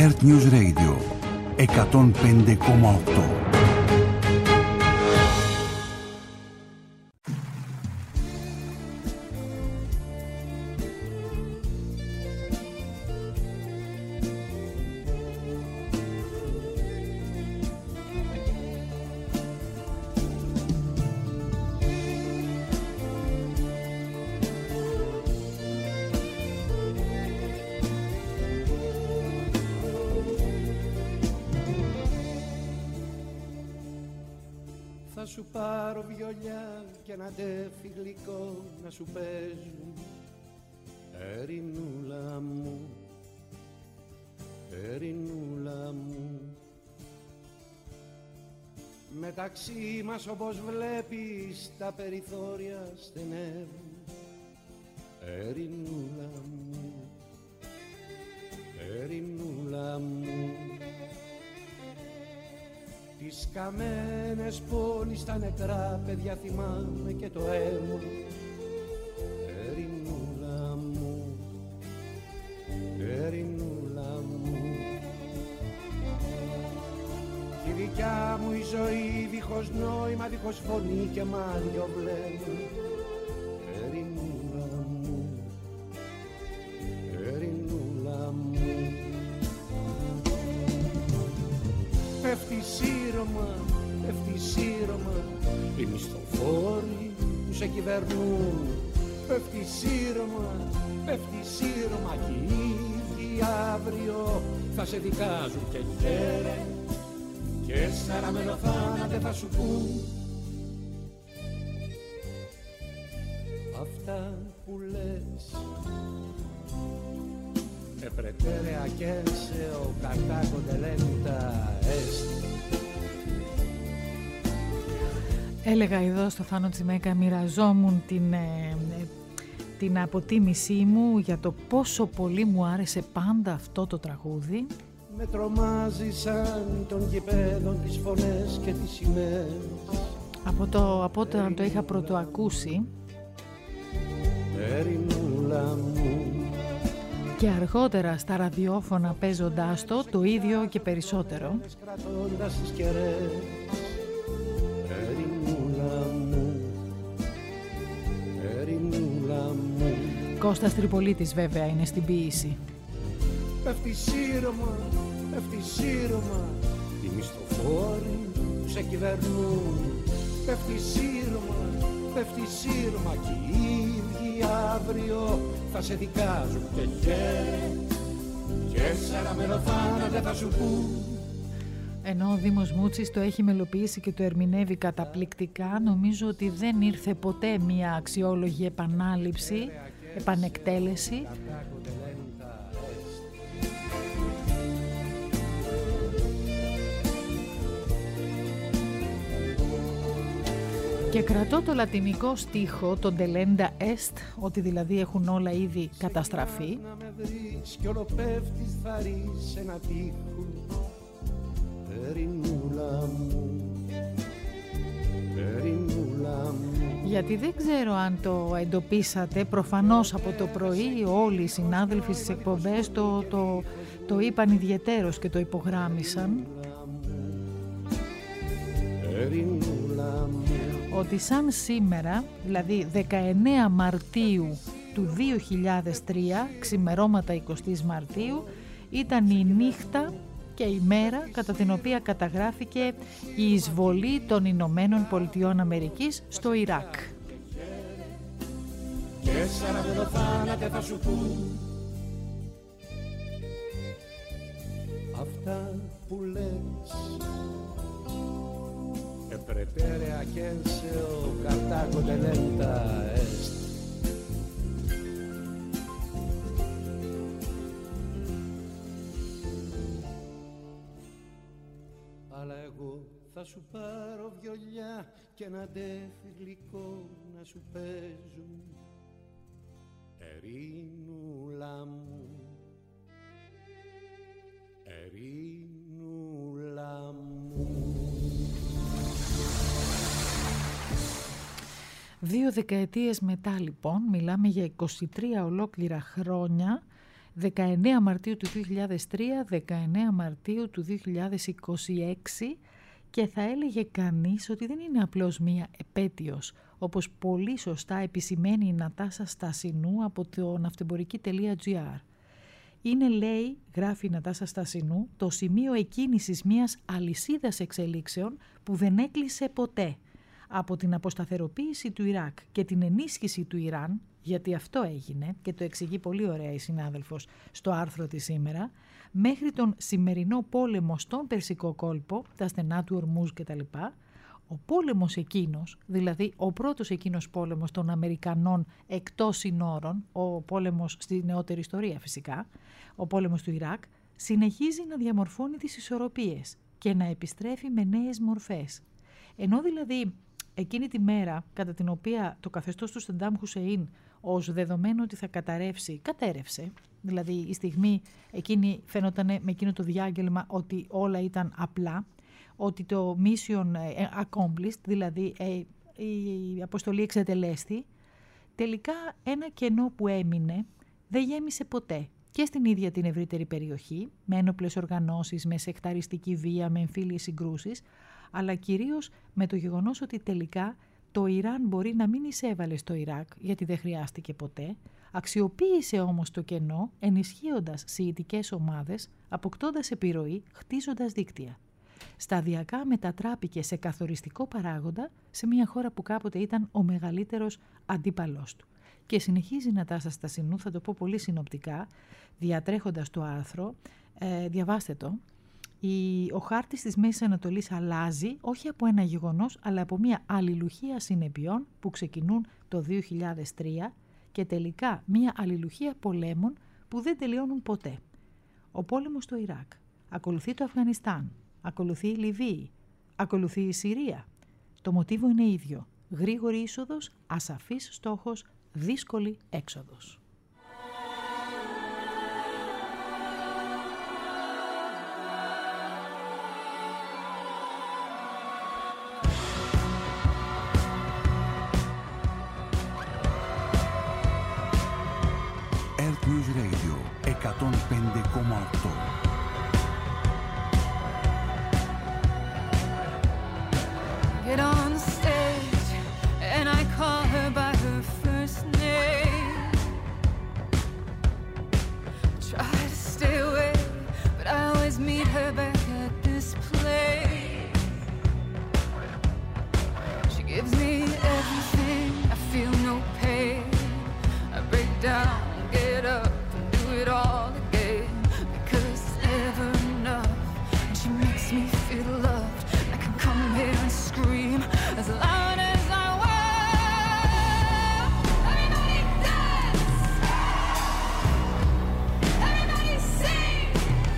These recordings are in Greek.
Earth News Radio 105,8. Θα σου πάρω βιολιά και ένα ντέφι γλυκό να σου παίζουν, Ερηνούλα μου, Ερηνούλα μου. Μεταξύ μας όπως βλέπεις τα περιθώρια στενεύουν, Ερηνούλα μου, Ερηνούλα μου. Τις καμένες πόλεις, τα νεκρά παιδιά θυμάμαι και το αίμα, Ερηνούλα μου, Ερηνούλα μου. Τη δικιά μου η ζωή δίχως νόημα, δίχως φωνή και μάλιο βλέμμα, Ερηνούλα μου, Ερηνούλα μου. Πέφτει σύρωμα, πέφτει σύρωμα, οι μισθοφόροι που σε κυβερνούν. Πέφτει σύρωμα, πέφτει σύρωμα κι οι ίδιοι αύριο θα σε δικάζουν και χαίρε και σαραμένο θάνατε θα σου πούν. Αυτά που λες Pretere aquelse o cartago de lenta est. Έλεγα εδώ στο Θάνο Τσιμέκα, μοιραζόμουν την αποτίμησή μου για το πόσο πολύ μου άρεσε πάντα αυτό το τραγούδι. Με τρομάζει σαν των γηπέδων τις φωνές και τις σημαίες. Από όταν το είχα πρωτοακούσει. Ερηνούλα μου. Και αργότερα στα ραδιόφωνα παίζοντάς το ίδιο και περισσότερο. Κώστας Τριπολίτης βέβαια είναι στην ποίηση. Πέφτει σύρωμα, πέφτει σύρωμα, οι μισθοφόροι που σε κυβερνούν. Πέφτει σύρωμα, πέφτει σύρωμα κι οι ίδιοι αύριο θα σε δικάζουν και σαραμένο θάνατε θα σου πούν. Ενώ ο Δήμος Μούτσης το έχει μελοποιήσει και το ερμηνεύει καταπληκτικά, νομίζω ότι δεν ήρθε ποτέ μια αξιόλογη επανάληψη, επανεκτέλεση. Και κρατώ το λατινικό στίχο, τον delenda est, ότι δηλαδή έχουν όλα ήδη καταστραφεί. Γιατί δεν ξέρω αν το εντοπίσατε, προφανώς από το πρωί όλοι οι συνάδελφοι στις εκπομπές το είπαν ιδιαιτέρως και το υπογράμμισαν. Ότι σαν σήμερα, δηλαδή 19 Μαρτίου του 2003, ξημερώματα 20 Μαρτίου, ήταν η νύχτα και η μέρα κατά την οποία καταγράφηκε η εισβολή των Ηνωμένων Πολιτειών Αμερικής στο Ιράκ. Αυτά που λες Pretere aquelse o cartago de lenta est. Αλλά εγώ θα σου πάρω βιολιά και ένα ντέφι γλυκό να σου παίζουν, Ερηνούλα μου, Ερηνούλα μου. 2 δεκαετίες μετά λοιπόν, μιλάμε για 23 ολόκληρα χρόνια, 19 Μαρτίου του 2003, 19 Μαρτίου του 2026 και θα έλεγε κανείς ότι δεν είναι απλώς μία επέτειος, όπως πολύ σωστά επισημαίνει η Νατάσα Στασινού από το ναυτεμπορική.gr. Είναι, λέει, γράφει η Νατάσα Στασινού, το σημείο εκκίνησης μιας αλυσίδας εξελίξεων που δεν έκλεισε ποτέ. Από την αποσταθεροποίηση του Ιράκ και την ενίσχυση του Ιράν, γιατί αυτό έγινε και το εξηγεί πολύ ωραία η συνάδελφος στο άρθρο της σήμερα, μέχρι τον σημερινό πόλεμο στον Περσικό κόλπο, τα στενά του Ορμούζ κτλ., ο πόλεμος εκείνος, δηλαδή ο πρώτος εκείνος πόλεμος των Αμερικανών εκτός συνόρων, ο πόλεμος στη νεότερη ιστορία φυσικά, ο πόλεμος του Ιράκ, συνεχίζει να διαμορφώνει τις ισορροπίες και να επιστρέφει με νέες μορφές. Ενώ δηλαδή εκείνη τη μέρα κατά την οποία το καθεστώς του Σαντάμ Χουσεΐν ως δεδομένο ότι θα καταρρεύσει, κατέρευσε, δηλαδή η στιγμή εκείνη φαίνονταν με εκείνο το διάγγελμα ότι όλα ήταν απλά, ότι το mission accomplished, δηλαδή η αποστολή εξετελέστη, τελικά ένα κενό που έμεινε δεν γέμισε ποτέ και στην ίδια την ευρύτερη περιοχή, με ένοπλες οργανώσεις, με σεκταριστική βία, με εμφύλιες συγκρούσεις, αλλά κυρίως με το γεγονός ότι τελικά το Ιράν μπορεί να μην εισέβαλε στο Ιράκ, γιατί δεν χρειάστηκε ποτέ, αξιοποίησε όμως το κενό ενισχύοντας σιητικές ομάδες, αποκτώντας επιρροή, χτίζοντας δίκτυα. Σταδιακά μετατράπηκε σε καθοριστικό παράγοντα σε μια χώρα που κάποτε ήταν ο μεγαλύτερος αντίπαλός του. Και συνεχίζει η Νατάσα Στασινού, θα το πω πολύ συνοπτικά, διατρέχοντας το άρθρο, διαβάστε το. Ο χάρτης της Μέσης Ανατολής αλλάζει όχι από ένα γεγονός, αλλά από μια αλληλουχία συνεπειών που ξεκινούν το 2003 και τελικά μια αλληλουχία πολέμων που δεν τελειώνουν ποτέ. Ο πόλεμος στο Ιράκ, ακολουθεί το Αφγανιστάν, ακολουθεί η Λιβύη, ακολουθεί η Συρία. Το μοτίβο είναι ίδιο. Γρήγορη είσοδος, ασαφής στόχος, δύσκολη έξοδος. Earth News Radio 105,8. Get on the stage and I call her by her first name. Try to stay away, but I always meet her back at this place. She gives me everything, I feel no pain. I break down, get up and do it all again, because it's never enough. And she makes me feel loved. I can come here and scream as loud as I will. Everybody dance! Everybody sing!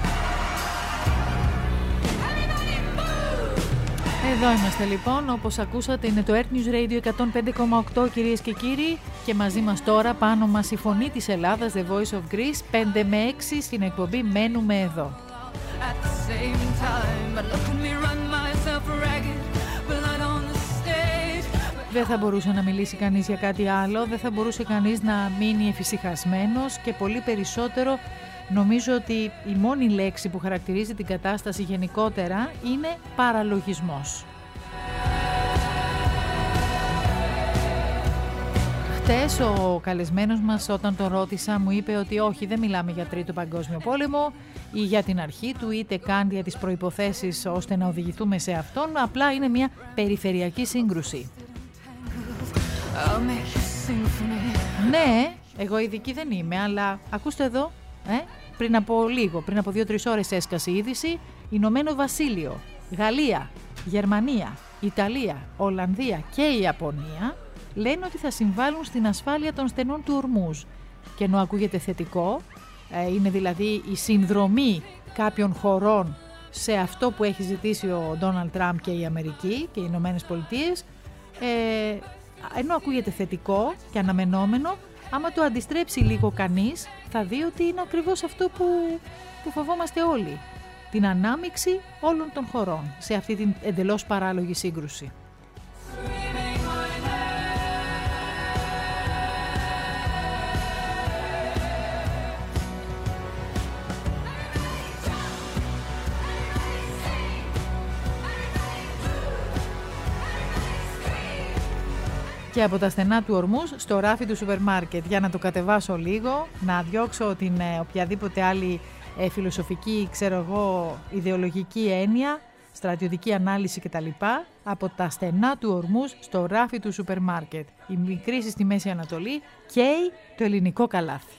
Everybody move! Εδώ είμαστε λοιπόν, όπως ακούσατε είναι το Earth News Radio 105,8 κυρίες και κύριοι και μαζί μας τώρα πάνω μας η φωνή της Ελλάδας, The Voice of Greece, 5 με 6 στην εκπομπή Μένουμε Εδώ. At the same time, but look at me run myself ragged, blood on the stage. Δεν θα μπορούσε να μιλήσει κανείς για κάτι άλλο, δεν θα μπορούσε κανείς να μείνει εφησυχασμένος και πολύ περισσότερο νομίζω ότι η μόνη λέξη που χαρακτηρίζει την κατάσταση γενικότερα είναι παραλογισμός. Χτες ο καλεσμένος μας όταν τον ρώτησα μου είπε ότι όχι, δεν μιλάμε για Τρίτο Παγκόσμιο Πόλεμο ή για την αρχή του είτε καν για τις προϋποθέσεις ώστε να οδηγηθούμε σε αυτόν, απλά είναι μια περιφερειακή σύγκρουση. Ναι, εγώ ειδική δεν είμαι, αλλά ακούστε εδώ, πριν από 2-3 ώρες έσκασε η είδηση, Ηνωμένο Βασίλειο, Γαλλία, Γερμανία, Ιταλία, Ολλανδία και η Ιαπωνία λένε ότι θα συμβάλλουν στην ασφάλεια των στενών του Ορμούζ. Και ενώ ακούγεται θετικό, είναι δηλαδή η συνδρομή κάποιων χωρών σε αυτό που έχει ζητήσει ο Ντόναλντ Τραμπ και η Αμερική και οι Ηνωμένες Πολιτείες, ενώ ακούγεται θετικό και αναμενόμενο, άμα το αντιστρέψει λίγο κανείς, θα δει ότι είναι ακριβώς αυτό που φοβόμαστε όλοι. Την ανάμειξη όλων των χωρών σε αυτή την εντελώς παράλογη σύγκρουση. και από τα στενά του ορμούς στο ράφι του σούπερ μάρκετ. Για να το κατεβάσω λίγο, να διώξω την οποιαδήποτε άλλη φιλοσοφική, ιδεολογική έννοια, στρατιωτική ανάλυση κτλ. Από τα στενά του ορμούς στο ράφι του σούπερ μάρκετ. Η κρίση στη Μέση Ανατολή καίει το ελληνικό καλάθι.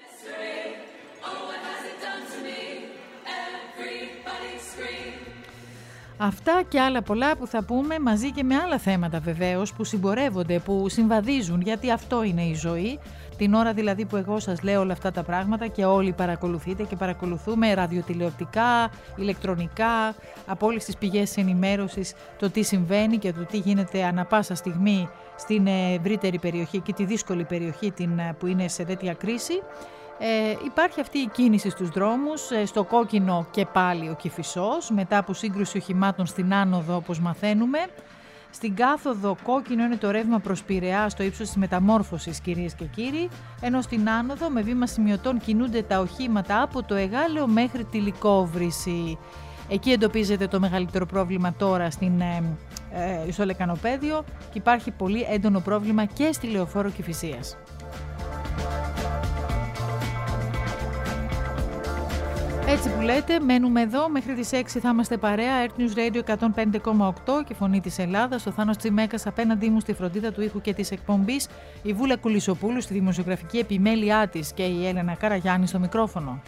Αυτά και άλλα πολλά που θα πούμε μαζί και με άλλα θέματα βεβαίως που συμπορεύονται, που συμβαδίζουν, γιατί αυτό είναι η ζωή. Την ώρα δηλαδή που εγώ σας λέω όλα αυτά τα πράγματα και όλοι παρακολουθείτε και παρακολουθούμε ραδιοτηλεοπτικά, ηλεκτρονικά, από όλες τις πηγές ενημέρωσης το τι συμβαίνει και το τι γίνεται ανά πάσα στιγμή στην ευρύτερη περιοχή και τη δύσκολη περιοχή που είναι σε τέτοια κρίση. Υπάρχει αυτή η κίνηση στους δρόμους, στο κόκκινο και πάλι ο Κηφισός, μετά από σύγκρουση οχημάτων στην άνοδο όπως μαθαίνουμε. Στην κάθοδο κόκκινο είναι το ρεύμα προς Πειραιά στο ύψος της μεταμόρφωσης, κυρίες και κύριοι, ενώ στην άνοδο με βήμα σημειωτών κινούνται τα οχήματα από το Εγάλεο μέχρι τη Λυκόβρηση. Εκεί εντοπίζεται το μεγαλύτερο πρόβλημα τώρα στο Λεκανοπέδιο και υπάρχει πολύ έντονο πρόβλημα και στη Λεωφόρο Κηφισίας. Έτσι που λέτε, μένουμε εδώ, μέχρι τις 6 θα είμαστε παρέα, Earth News Radio 105,8 και Φωνή της Ελλάδας, ο Θάνος Τσιμέκας απέναντί μου στη φροντίδα του ήχου και της εκπομπής, η Βούλα Κουλισσοπούλου στη δημοσιογραφική επιμέλειά της και η Έλενα Καραγιάννη στο μικρόφωνο.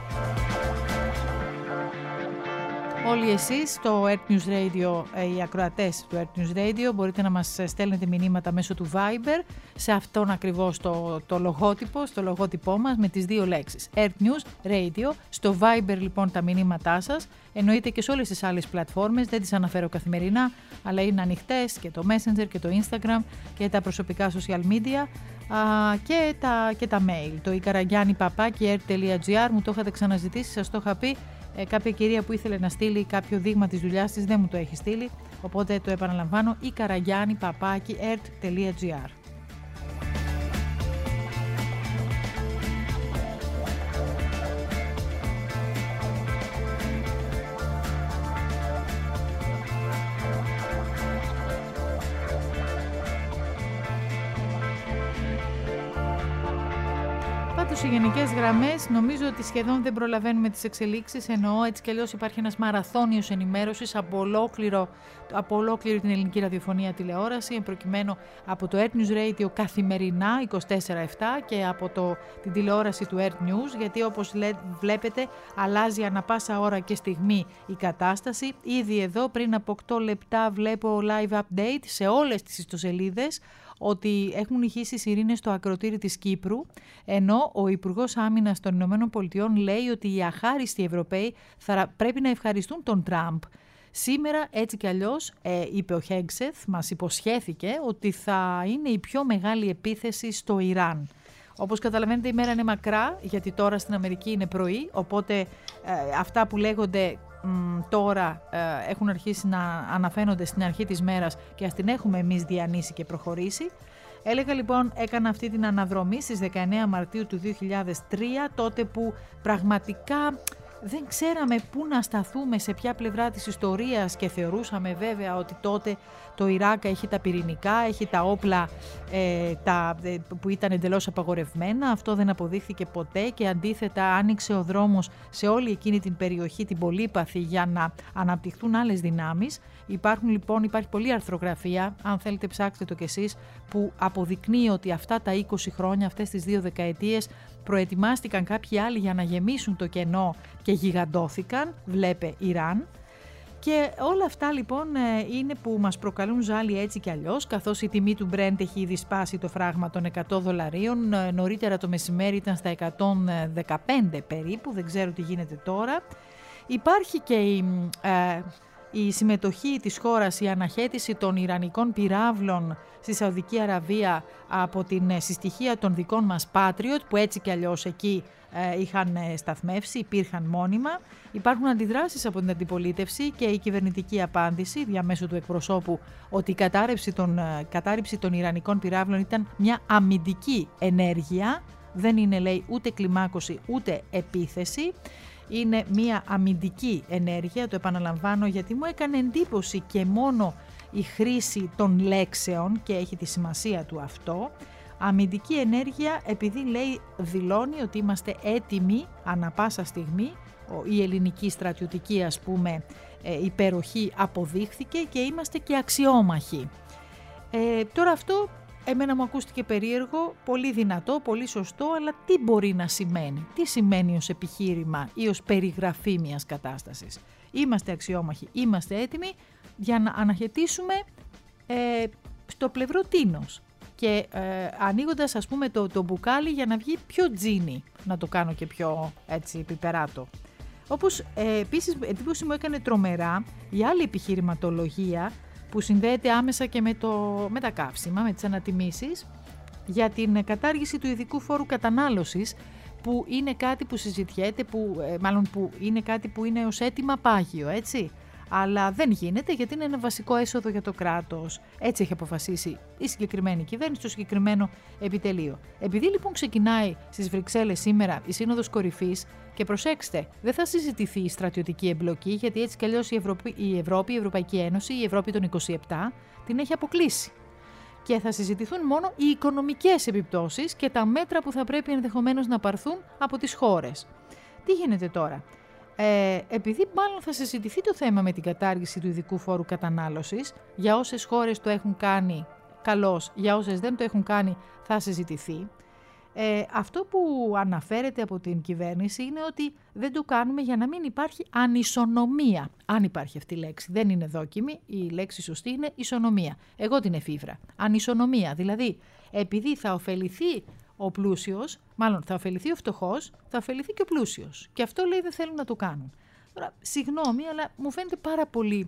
Όλοι εσείς στο Earth News Radio, οι ακροατές του Earth News Radio, μπορείτε να μας στέλνετε μηνύματα μέσω του Viber σε αυτόν ακριβώς το λογότυπο, στο λογότυπό μας με τις δύο λέξεις Earth News Radio. Στο Viber λοιπόν τα μηνύματά σας, εννοείται και σε όλες τις άλλες πλατφόρμες, δεν τις αναφέρω καθημερινά, αλλά είναι ανοιχτές και το Messenger και το Instagram και τα προσωπικά social media και τα mail. Το ikaragyanni@earth.gr, μου το είχατε ξαναζητήσει, σας το είχα πει. Κάποια κυρία που ήθελε να στείλει κάποιο δείγμα της δουλειάς της δεν μου το έχει στείλει, οπότε το επαναλαμβάνω, ikaragyanni@earth.gr. Σε γενικές γραμμές νομίζω ότι σχεδόν δεν προλαβαίνουμε τις εξελίξεις, εννοώ έτσι κι αλλιώς υπάρχει ένας μαραθώνιος ενημέρωσης από ολόκληρη την ελληνική ραδιοφωνία τηλεόραση, προκειμένου από το Earth News Radio καθημερινά 24/7 και από την τηλεόραση του Earth News, γιατί όπως βλέπετε αλλάζει ανα πάσα ώρα και στιγμή η κατάσταση. Ήδη εδώ πριν από 8 λεπτά βλέπω live update σε όλες τις ιστοσελίδες ότι έχουν ηχήσει σιρήνες στο ακροτήρι της Κύπρου, ενώ ο Υπουργός Άμυνας των Ηνωμένων Πολιτειών λέει ότι οι αχάριστοι Ευρωπαίοι θα πρέπει να ευχαριστούν τον Τραμπ. Σήμερα έτσι κι αλλιώς, είπε ο Χέγξεθ, μας υποσχέθηκε ότι θα είναι η πιο μεγάλη επίθεση στο Ιράν. Όπως καταλαβαίνετε η μέρα είναι μακρά, γιατί τώρα στην Αμερική είναι πρωί, οπότε αυτά που λέγονται τώρα έχουν αρχίσει να αναφαίνονται στην αρχή της μέρας και ας την έχουμε εμείς διανύσει και προχωρήσει. Έλεγα λοιπόν, έκανα αυτή την αναδρομή στις 19 Μαρτίου του 2003, τότε που πραγματικά δεν ξέραμε πού να σταθούμε, σε ποια πλευρά της ιστορίας, και θεωρούσαμε βέβαια ότι τότε το Ιράκ έχει τα πυρηνικά, έχει τα όπλα που ήταν εντελώς απαγορευμένα. Αυτό δεν αποδείχθηκε ποτέ και αντίθετα άνοιξε ο δρόμος σε όλη εκείνη την περιοχή, την πολύπαθη, για να αναπτυχθούν άλλες δυνάμεις. Υπάρχει πολλή αρθρογραφία, αν θέλετε ψάξτε το κι εσείς, που αποδεικνύει ότι αυτά τα 20 χρόνια, αυτές τις 2 δεκαετίες, προετοιμάστηκαν κάποιοι άλλοι για να γεμίσουν το κενό και γιγαντώθηκαν, βλέπε Ιράν. Και όλα αυτά λοιπόν είναι που μας προκαλούν ζάλι έτσι κι αλλιώς, καθώς η τιμή του Brent έχει ήδη σπάσει το φράγμα των $100, νωρίτερα το μεσημέρι ήταν στα 115 περίπου, δεν ξέρω τι γίνεται τώρα. Υπάρχει και η συμμετοχή της χώρας, η αναχέτηση των ιρανικών πυράβλων στη Σαουδική Αραβία από την συστοιχεία των δικών μας Patriot, που έτσι κι αλλιώς εκεί είχαν σταθμεύσει, υπήρχαν μόνιμα. Υπάρχουν αντιδράσεις από την αντιπολίτευση και η κυβερνητική απάντηση διαμέσου του εκπροσώπου ότι η κατάρριψη των ιρανικών πυράβλων ήταν μια αμυντική ενέργεια, δεν είναι, λέει, ούτε κλιμάκωση ούτε επίθεση. Είναι μια αμυντική ενέργεια, το επαναλαμβάνω γιατί μου έκανε εντύπωση και μόνο η χρήση των λέξεων και έχει τη σημασία του αυτό. Αμυντική ενέργεια επειδή δηλώνει ότι είμαστε έτοιμοι ανά πάσα στιγμή, η ελληνική στρατιωτική ας πούμε υπεροχή αποδείχθηκε και είμαστε και αξιόμαχοι. Τώρα αυτό εμένα μου ακούστηκε περίεργο, πολύ δυνατό, πολύ σωστό, αλλά τι μπορεί να σημαίνει, τι σημαίνει ως επιχείρημα ή ως περιγραφή μιας κατάστασης. Είμαστε αξιόμαχοι, είμαστε έτοιμοι για να αναχαιτήσουμε στο πλευρό τίνος και ανοίγοντας ας πούμε το μπουκάλι για να βγει πιο τζίνι, να το κάνω και πιο έτσι πιπεράτο. Όπως επίσης εντύπωση μου έκανε τρομερά η άλλη επιχειρηματολογία που συνδέεται άμεσα και με τα καύσιμα, με τις ανατιμήσεις, για την κατάργηση του ειδικού φόρου κατανάλωσης, που είναι κάτι που συζητιέται, που είναι κάτι που είναι ως αίτημα πάγιο, έτσι. Αλλά δεν γίνεται γιατί είναι ένα βασικό έσοδο για το κράτος. Έτσι έχει αποφασίσει η συγκεκριμένη κυβέρνηση, το συγκεκριμένο επιτελείο. Επειδή λοιπόν ξεκινάει στις Βρυξέλλες σήμερα η Σύνοδος Κορυφής, και προσέξτε, δεν θα συζητηθεί η στρατιωτική εμπλοκή, γιατί έτσι κι αλλιώς η Ευρωπαϊκή Ένωση, η Ευρώπη των 27, την έχει αποκλείσει. Και θα συζητηθούν μόνο οι οικονομικές επιπτώσεις και τα μέτρα που θα πρέπει ενδεχομένως να πάρθουν από τις χώρες. Τι γίνεται τώρα? Επειδή μάλλον θα συζητηθεί το θέμα με την κατάργηση του ειδικού φόρου κατανάλωσης, για όσες χώρες το έχουν κάνει καλώς, για όσες δεν το έχουν κάνει θα συζητηθεί. Αυτό που αναφέρεται από την κυβέρνηση είναι ότι δεν το κάνουμε για να μην υπάρχει ανισονομία. Αν υπάρχει αυτή η λέξη, δεν είναι δόκιμη, η λέξη σωστή είναι ισονομία. Εγώ την εφήβρα. Ανισονομία, δηλαδή επειδή θα ωφεληθεί ο πλούσιος, μάλλον θα ωφεληθεί ο φτωχός, θα ωφεληθεί και ο πλούσιος. Και αυτό λέει δεν θέλουν να το κάνουν. Τώρα, συγγνώμη, αλλά μου φαίνεται πάρα πολύ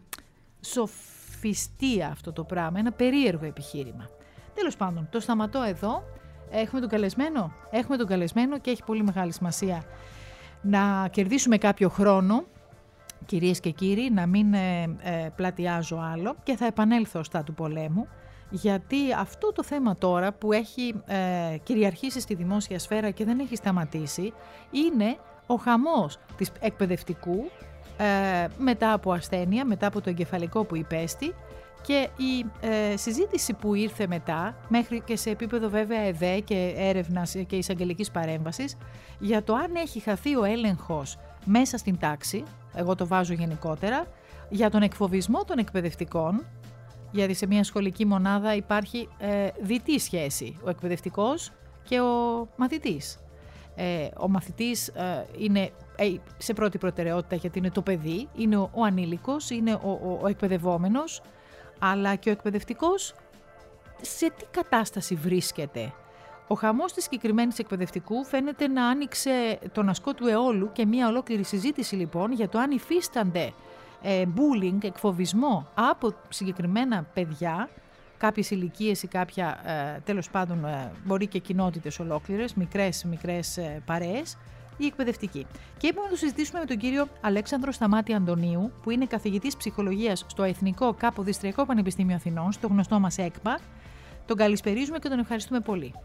σοφιστία αυτό το πράγμα, ένα περίεργο επιχείρημα. Τέλος πάντων, το σταματώ εδώ. Έχουμε τον καλεσμένο και έχει πολύ μεγάλη σημασία να κερδίσουμε κάποιο χρόνο, κυρίες και κύριοι, να μην πλατιάζω άλλο, και θα επανέλθω στα του πολέμου, γιατί αυτό το θέμα τώρα που έχει κυριαρχήσει στη δημόσια σφαίρα και δεν έχει σταματήσει είναι ο χαμός της εκπαιδευτικού μετά από ασθένεια, μετά από το εγκεφαλικό που υπέστη, και η συζήτηση που ήρθε μετά, μέχρι και σε επίπεδο βέβαια ΕΔΕ και έρευνας και εισαγγελικής παρέμβασης, για το αν έχει χαθεί ο έλεγχος μέσα στην τάξη, εγώ το βάζω γενικότερα, για τον εκφοβισμό των εκπαιδευτικών, γιατί σε μια σχολική μονάδα υπάρχει διτή σχέση, ο εκπαιδευτικός και ο μαθητής. Ο μαθητής είναι σε πρώτη προτεραιότητα γιατί είναι το παιδί, είναι ο ανήλικος, είναι ο εκπαιδευόμενος, αλλά και ο εκπαιδευτικός σε τι κατάσταση βρίσκεται. Ο χαμός της συγκεκριμένης εκπαιδευτικού φαίνεται να άνοιξε τον ασκό του αιώλου και μια ολόκληρη συζήτηση λοιπόν για το αν υφίστανται bullying, εκφοβισμό από συγκεκριμένα παιδιά, κάποιες ηλικίες ή κάποια τέλος πάντων μπορεί και κοινότητες ολόκληρες, μικρές παρέες, ή εκπαιδευτική. Και είπαμε να το συζητήσουμε με τον κύριο Αλέξανδρο Σταμάτη Αντωνίου, που είναι καθηγητής ψυχολογίας στο Εθνικό Καποδιστριακό Πανεπιστήμιο Αθηνών, στο γνωστό μας ΕΚΠΑ. Τον καλησπερίζουμε και τον ευχαριστούμε πολύ.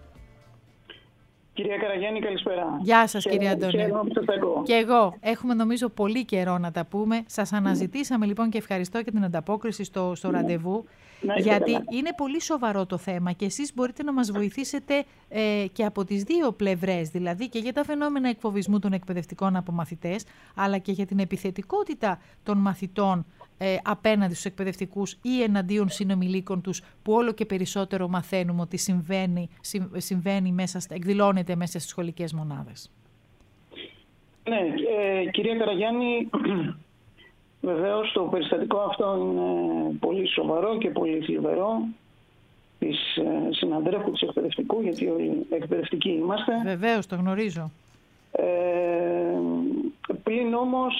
Κυρία Καραγιάννη, καλησπέρα. Γεια σας, κύριε Αντωνίου. Και εγώ. Έχουμε νομίζω πολύ καιρό να τα πούμε. Σας αναζητήσαμε λοιπόν και ευχαριστώ για την ανταπόκριση στο ραντεβού. Γιατί είναι πολύ σοβαρό το θέμα και εσείς μπορείτε να μας βοηθήσετε και από τις δύο πλευρές, δηλαδή και για τα φαινόμενα εκφοβισμού των εκπαιδευτικών από μαθητές, αλλά και για την επιθετικότητα των μαθητών απέναντι στους εκπαιδευτικούς ή εναντίον συνομιλίκων τους, που όλο και περισσότερο μαθαίνουμε ότι συμβαίνει εκδηλώνεται μέσα στις σχολικές μονάδες. Ναι, κυρία Καραγιάννη, βεβαίως το περιστατικό αυτό είναι πολύ σοβαρό και πολύ θλιβερό της συναντρέφου της εκπαιδευτικού, γιατί όλοι εκπαιδευτικοί είμαστε. Βεβαίως, το γνωρίζω. Πλην όμως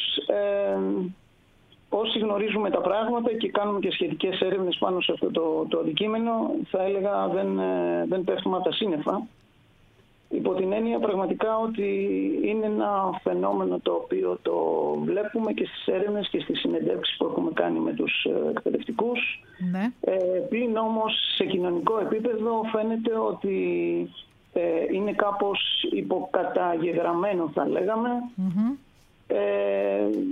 όσοι γνωρίζουμε τα πράγματα και κάνουμε και σχετικές έρευνες πάνω σε αυτό το αντικείμενο, θα έλεγα δεν πέφτουμε από τα σύννεφα. Υπό την έννοια πραγματικά ότι είναι ένα φαινόμενο το οποίο το βλέπουμε και στις έρευνες και στις συνεντεύξεις που έχουμε κάνει με τους εκπαιδευτικούς. Ναι. Πλην όμως σε κοινωνικό επίπεδο φαίνεται ότι είναι κάπως υποκαταγεγραμμένο, θα λέγαμε.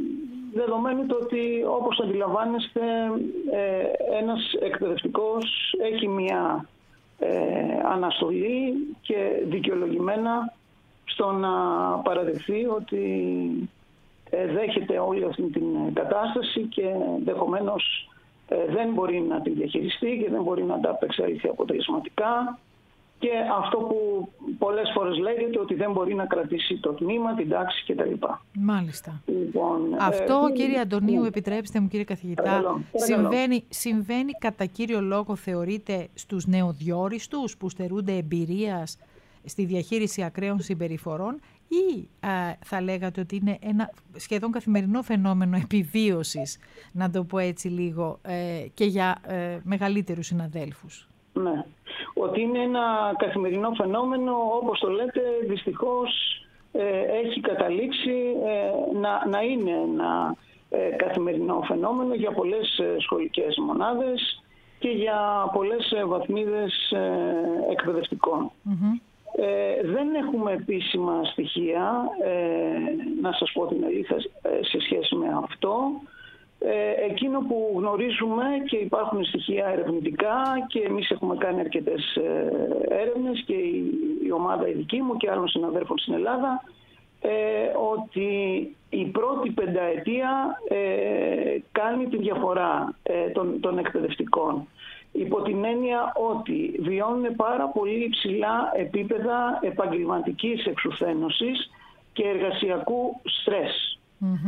δεδομένου το ότι, όπως αντιλαμβάνεστε, ένας εκπαιδευτικός έχει μια αναστολή και δικαιολογημένα στο να παραδεχθεί ότι δέχεται όλη αυτή την κατάσταση και ενδεχομένως δεν μπορεί να την διαχειριστεί και δεν μπορεί να τα απεξέλθει αποτελεσματικά, και αυτό που πολλές φορές λέγεται ότι δεν μπορεί να κρατήσει το τμήμα, την τάξη κτλ. Μάλιστα. Λοιπόν, αυτό, κύριε Αντωνίου, επιτρέψτε μου, κύριε καθηγητά, συμβαίνει κατά κύριο λόγο, θεωρείτε, στους νεοδιόριστους που στερούνται εμπειρίας στη διαχείριση ακραίων συμπεριφορών, ή θα λέγατε ότι είναι ένα σχεδόν καθημερινό φαινόμενο επιβίωσης, να το πω έτσι λίγο, και για μεγαλύτερους συναδέλφους? Ναι, ότι είναι ένα καθημερινό φαινόμενο, όπως το λέτε, δυστυχώς έχει καταλήξει να είναι ένα καθημερινό φαινόμενο για πολλές σχολικές μονάδες και για πολλές βαθμίδες εκπαιδευτικών. Δεν έχουμε επίσημα στοιχεία, να σας πω την αλήθεια, σε σχέση με αυτό. Εκείνο που γνωρίζουμε, και υπάρχουν στοιχεία ερευνητικά και εμείς έχουμε κάνει αρκετές έρευνες και η ομάδα η δική μου και άλλων συναδέρφων στην Ελλάδα, ότι η πρώτη πενταετία κάνει τη διαφορά των εκπαιδευτικών, υπό την έννοια ότι βιώνουν πάρα πολύ υψηλά επίπεδα επαγγελματικής εξουθένωσης και εργασιακού στρες.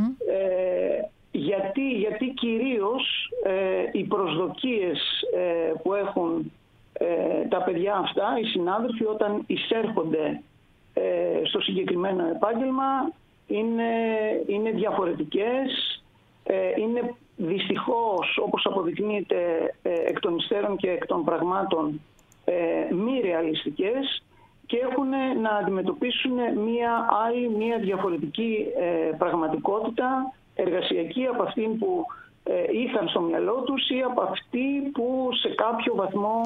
Γιατί κυρίως οι προσδοκίες που έχουν τα παιδιά αυτά, οι συνάδελφοι, όταν εισέρχονται στο συγκεκριμένο επάγγελμα, είναι διαφορετικές, είναι δυστυχώς, όπως αποδεικνύεται εκ των υστέρων και εκ των πραγμάτων, μη ρεαλιστικές και έχουν να αντιμετωπίσουν μια διαφορετική πραγματικότητα εργασιακή από αυτήν που είχαν στο μυαλό τους ή από αυτή που σε κάποιο βαθμό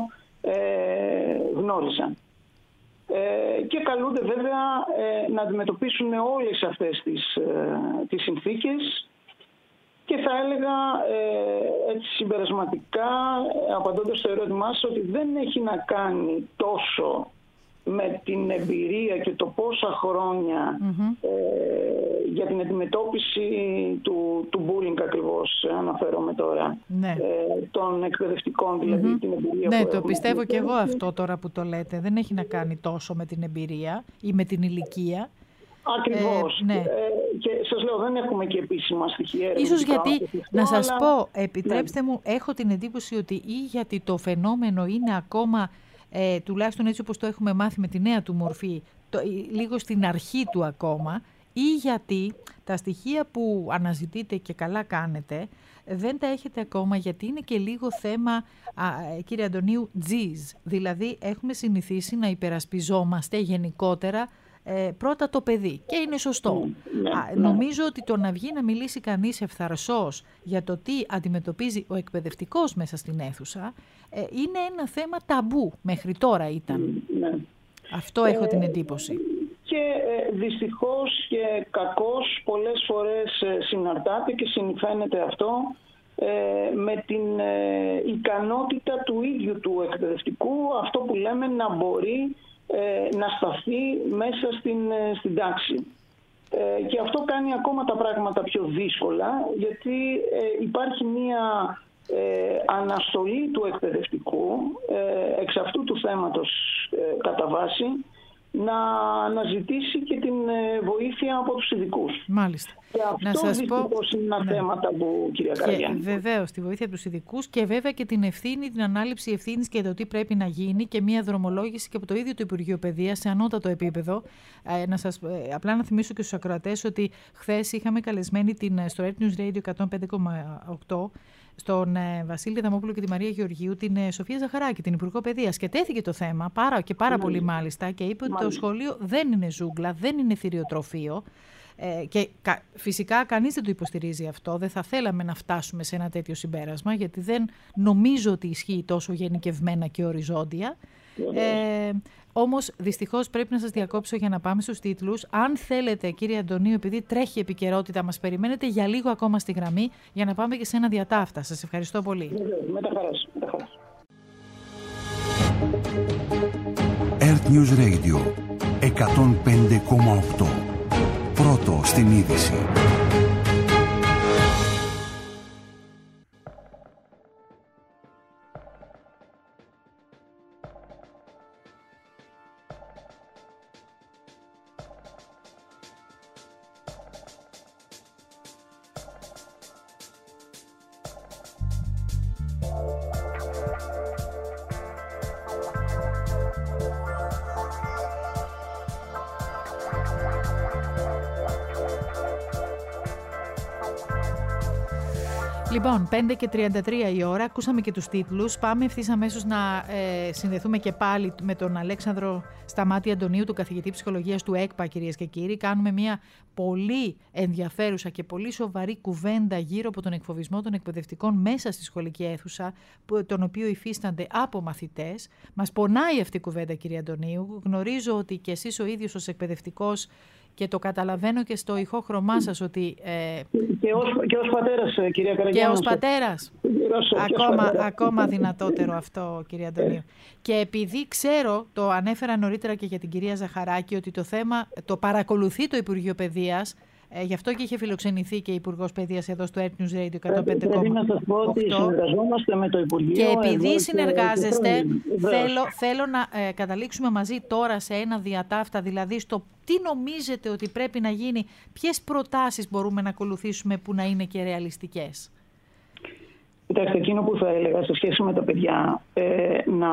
γνώρισαν. Και καλούνται βέβαια να αντιμετωπίσουν όλες αυτές τις συνθήκες, και θα έλεγα έτσι συμπερασματικά, απαντώντας στο ερώτημά σας, ότι δεν έχει να κάνει τόσο με την εμπειρία και το πόσα χρόνια για την αντιμετώπιση του bullying ακριβώς αναφέρομαι τώρα, των εκπαιδευτικών, δηλαδή την εμπειρία που το πιστεύω και εγώ αυτό τώρα που το λέτε. Δεν έχει να κάνει τόσο με την εμπειρία ή με την ηλικία. Ακριβώς. Και σας λέω, δεν έχουμε και επίσημα στοιχεία. Ίσως γιατί, να σας πω, επιτρέψτε μου, έχω την εντύπωση ότι ή γιατί το φαινόμενο είναι ακόμα, τουλάχιστον έτσι όπως το έχουμε μάθει με τη νέα του μορφή, λίγο στην αρχή του ακόμα, ή γιατί τα στοιχεία που αναζητείτε και καλά κάνετε δεν τα έχετε ακόμα, γιατί είναι και λίγο θέμα, κύριε Αντωνίου, τζιζ. Δηλαδή έχουμε συνηθίσει να υπερασπιζόμαστε γενικότερα πρώτα το παιδί, και είναι σωστό. Νομίζω ότι το να βγει να μιλήσει κανείς ευθαρσός για το τι αντιμετωπίζει ο εκπαιδευτικός μέσα στην αίθουσα είναι ένα θέμα ταμπού, μέχρι τώρα ήταν. Αυτό έχω την εντύπωση. Και δυστυχώς και κακώς πολλές φορές συναρτάται και συνυφαίνεται αυτό με την ικανότητα του ίδιου του εκπαιδευτικού, αυτό που λέμε να μπορεί να σταθεί μέσα στην τάξη. Και αυτό κάνει ακόμα τα πράγματα πιο δύσκολα, γιατί υπάρχει μία αναστολή του εκπαιδευτικού εξ αυτού του θέματος κατά βάση, να αναζητήσει και την βοήθεια από τους ειδικούς. Μάλιστα. Και αυτό δυστυχώς είναι ένα θέμα ταμπού, κυρία Καραγιάννη. Βεβαίως, τη βοήθεια από τους ειδικούς και βέβαια και την ευθύνη, την ανάληψη ευθύνης και το τι πρέπει να γίνει, και μια δρομολόγηση και από το ίδιο το Υπουργείο Παιδείας σε ανώτατο επίπεδο. Απλά να θυμίσω και στους ακροατές ότι χθες είχαμε καλεσμένη στο Red News Radio 105,8 στον Βασίλη Δαμόπουλο και τη Μαρία Γεωργίου, την Σοφία Ζαχαράκη, την Υπουργό Παιδείας, και τέθηκε το θέμα πάρα πολύ μάλιστα, και είπε ότι το σχολείο δεν είναι ζούγκλα, δεν είναι θηριοτροφείο. Και φυσικά κανείς δεν το υποστηρίζει αυτό. Δεν θα θέλαμε να φτάσουμε σε ένα τέτοιο συμπέρασμα, γιατί δεν νομίζω ότι ισχύει τόσο γενικευμένα και οριζόντια. Όμως δυστυχώς πρέπει να σας διακόψω για να πάμε στους τίτλους. Αν θέλετε, κύριε Αντωνίου, επειδή τρέχει η επικαιρότητα, μας περιμένετε για λίγο ακόμα στη γραμμή για να πάμε και σε ένα διατάφτα. Σας ευχαριστώ πολύ. Με τα χαράς. Earth News Radio 105,8. Πρώτο στην είδηση. Λοιπόν, 5:33 η ώρα, ακούσαμε και τους τίτλους. Πάμε ευθύς αμέσως να συνδεθούμε και πάλι με τον Αλέξανδρο Σταμάτη Αντωνίου, του καθηγητή ψυχολογίας του ΕΚΠΑ, κυρίες και κύριοι. Κάνουμε μια πολύ ενδιαφέρουσα και πολύ σοβαρή κουβέντα γύρω από τον εκφοβισμό των εκπαιδευτικών μέσα στη σχολική αίθουσα, τον οποίο υφίστανται από μαθητές. Μας πονάει αυτή η κουβέντα, κύριε Αντωνίου. Γνωρίζω ότι και εσείς ο ίδιος ως εκπαιδευτικός, και το καταλαβαίνω και στο ηχόχρωμά σας ότι... Και ως πατέρας, κυρία Καραγιάννη. Και ως πατέρας. Ακόμα δυνατότερο αυτό, κυρία Αντωνίου. Και επειδή ξέρω, το ανέφερα νωρίτερα και για την κυρία Ζαχαράκη, ότι το θέμα το παρακολουθεί το Υπουργείο Παιδείας, γι' αυτό και είχε φιλοξενηθεί και η Υπουργός Παιδείας εδώ στο Earth News Radio 105,8. Πρέπει να σας πω ότι συνεργαζόμαστε με το Υπουργείο. Και επειδή συνεργάζεστε, θέλω να καταλήξουμε μαζί τώρα σε ένα διατάφτα, δηλαδή στο τι νομίζετε ότι πρέπει να γίνει, ποιες προτάσεις μπορούμε να ακολουθήσουμε που να είναι και ρεαλιστικές. Κοιτάξτε, εκείνο που θα έλεγα σε σχέση με τα παιδιά, να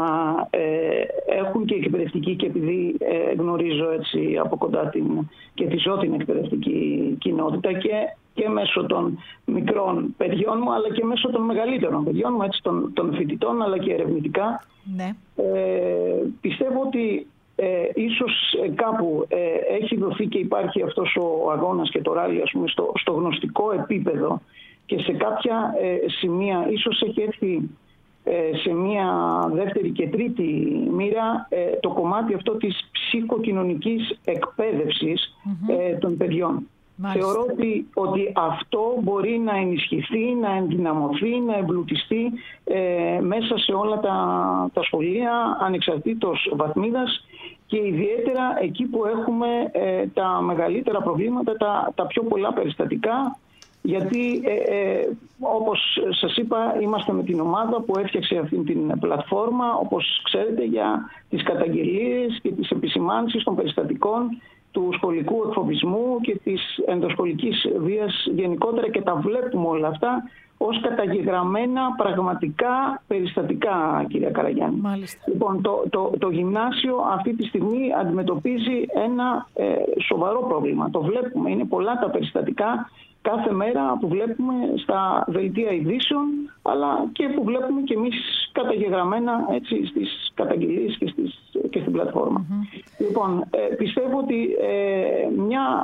έχουν και εκπαιδευτική, και επειδή γνωρίζω έτσι από κοντά και τη ζω την εκπαιδευτική κοινότητα και μέσω των μικρών παιδιών μου, αλλά και μέσω των μεγαλύτερων παιδιών μου, έτσι, των φοιτητών, αλλά και ερευνητικά. Ναι. Πιστεύω ότι ίσως κάπου έχει δοθεί και υπάρχει αυτός ο αγώνας και το ράλι, ας πούμε, στο γνωστικό επίπεδο, και σε κάποια σημεία ίσως έχει έρθει σε μια δεύτερη και τρίτη μοίρα το κομμάτι αυτό της ψυχοκοινωνικής εκπαίδευσης των παιδιών. Μάλιστα. Θεωρώ ότι αυτό μπορεί να ενισχυθεί, να ενδυναμωθεί, να εμπλουτιστεί μέσα σε όλα τα σχολεία, ανεξαρτήτως βαθμίδας, και ιδιαίτερα εκεί που έχουμε τα μεγαλύτερα προβλήματα, τα πιο πολλά περιστατικά. Γιατί όπως σας είπα, είμαστε με την ομάδα που έφτιαξε αυτή την πλατφόρμα, όπως ξέρετε, για τις καταγγελίες και τις επισημάνσεις των περιστατικών του σχολικού εκφοβισμού και της ενδοσχολικής βίας γενικότερα, και τα βλέπουμε όλα αυτά ως καταγεγραμμένα πραγματικά περιστατικά, κυρία Καραγιάννη. Μάλιστα. Λοιπόν, το γυμνάσιο αυτή τη στιγμή αντιμετωπίζει ένα σοβαρό πρόβλημα. Το βλέπουμε, είναι πολλά τα περιστατικά κάθε μέρα που βλέπουμε στα δελτία ειδήσεων, αλλά και που βλέπουμε και εμείς καταγεγραμμένα, έτσι, στις καταγγελίες και στην πλατφόρμα. Λοιπόν, πιστεύω ότι μια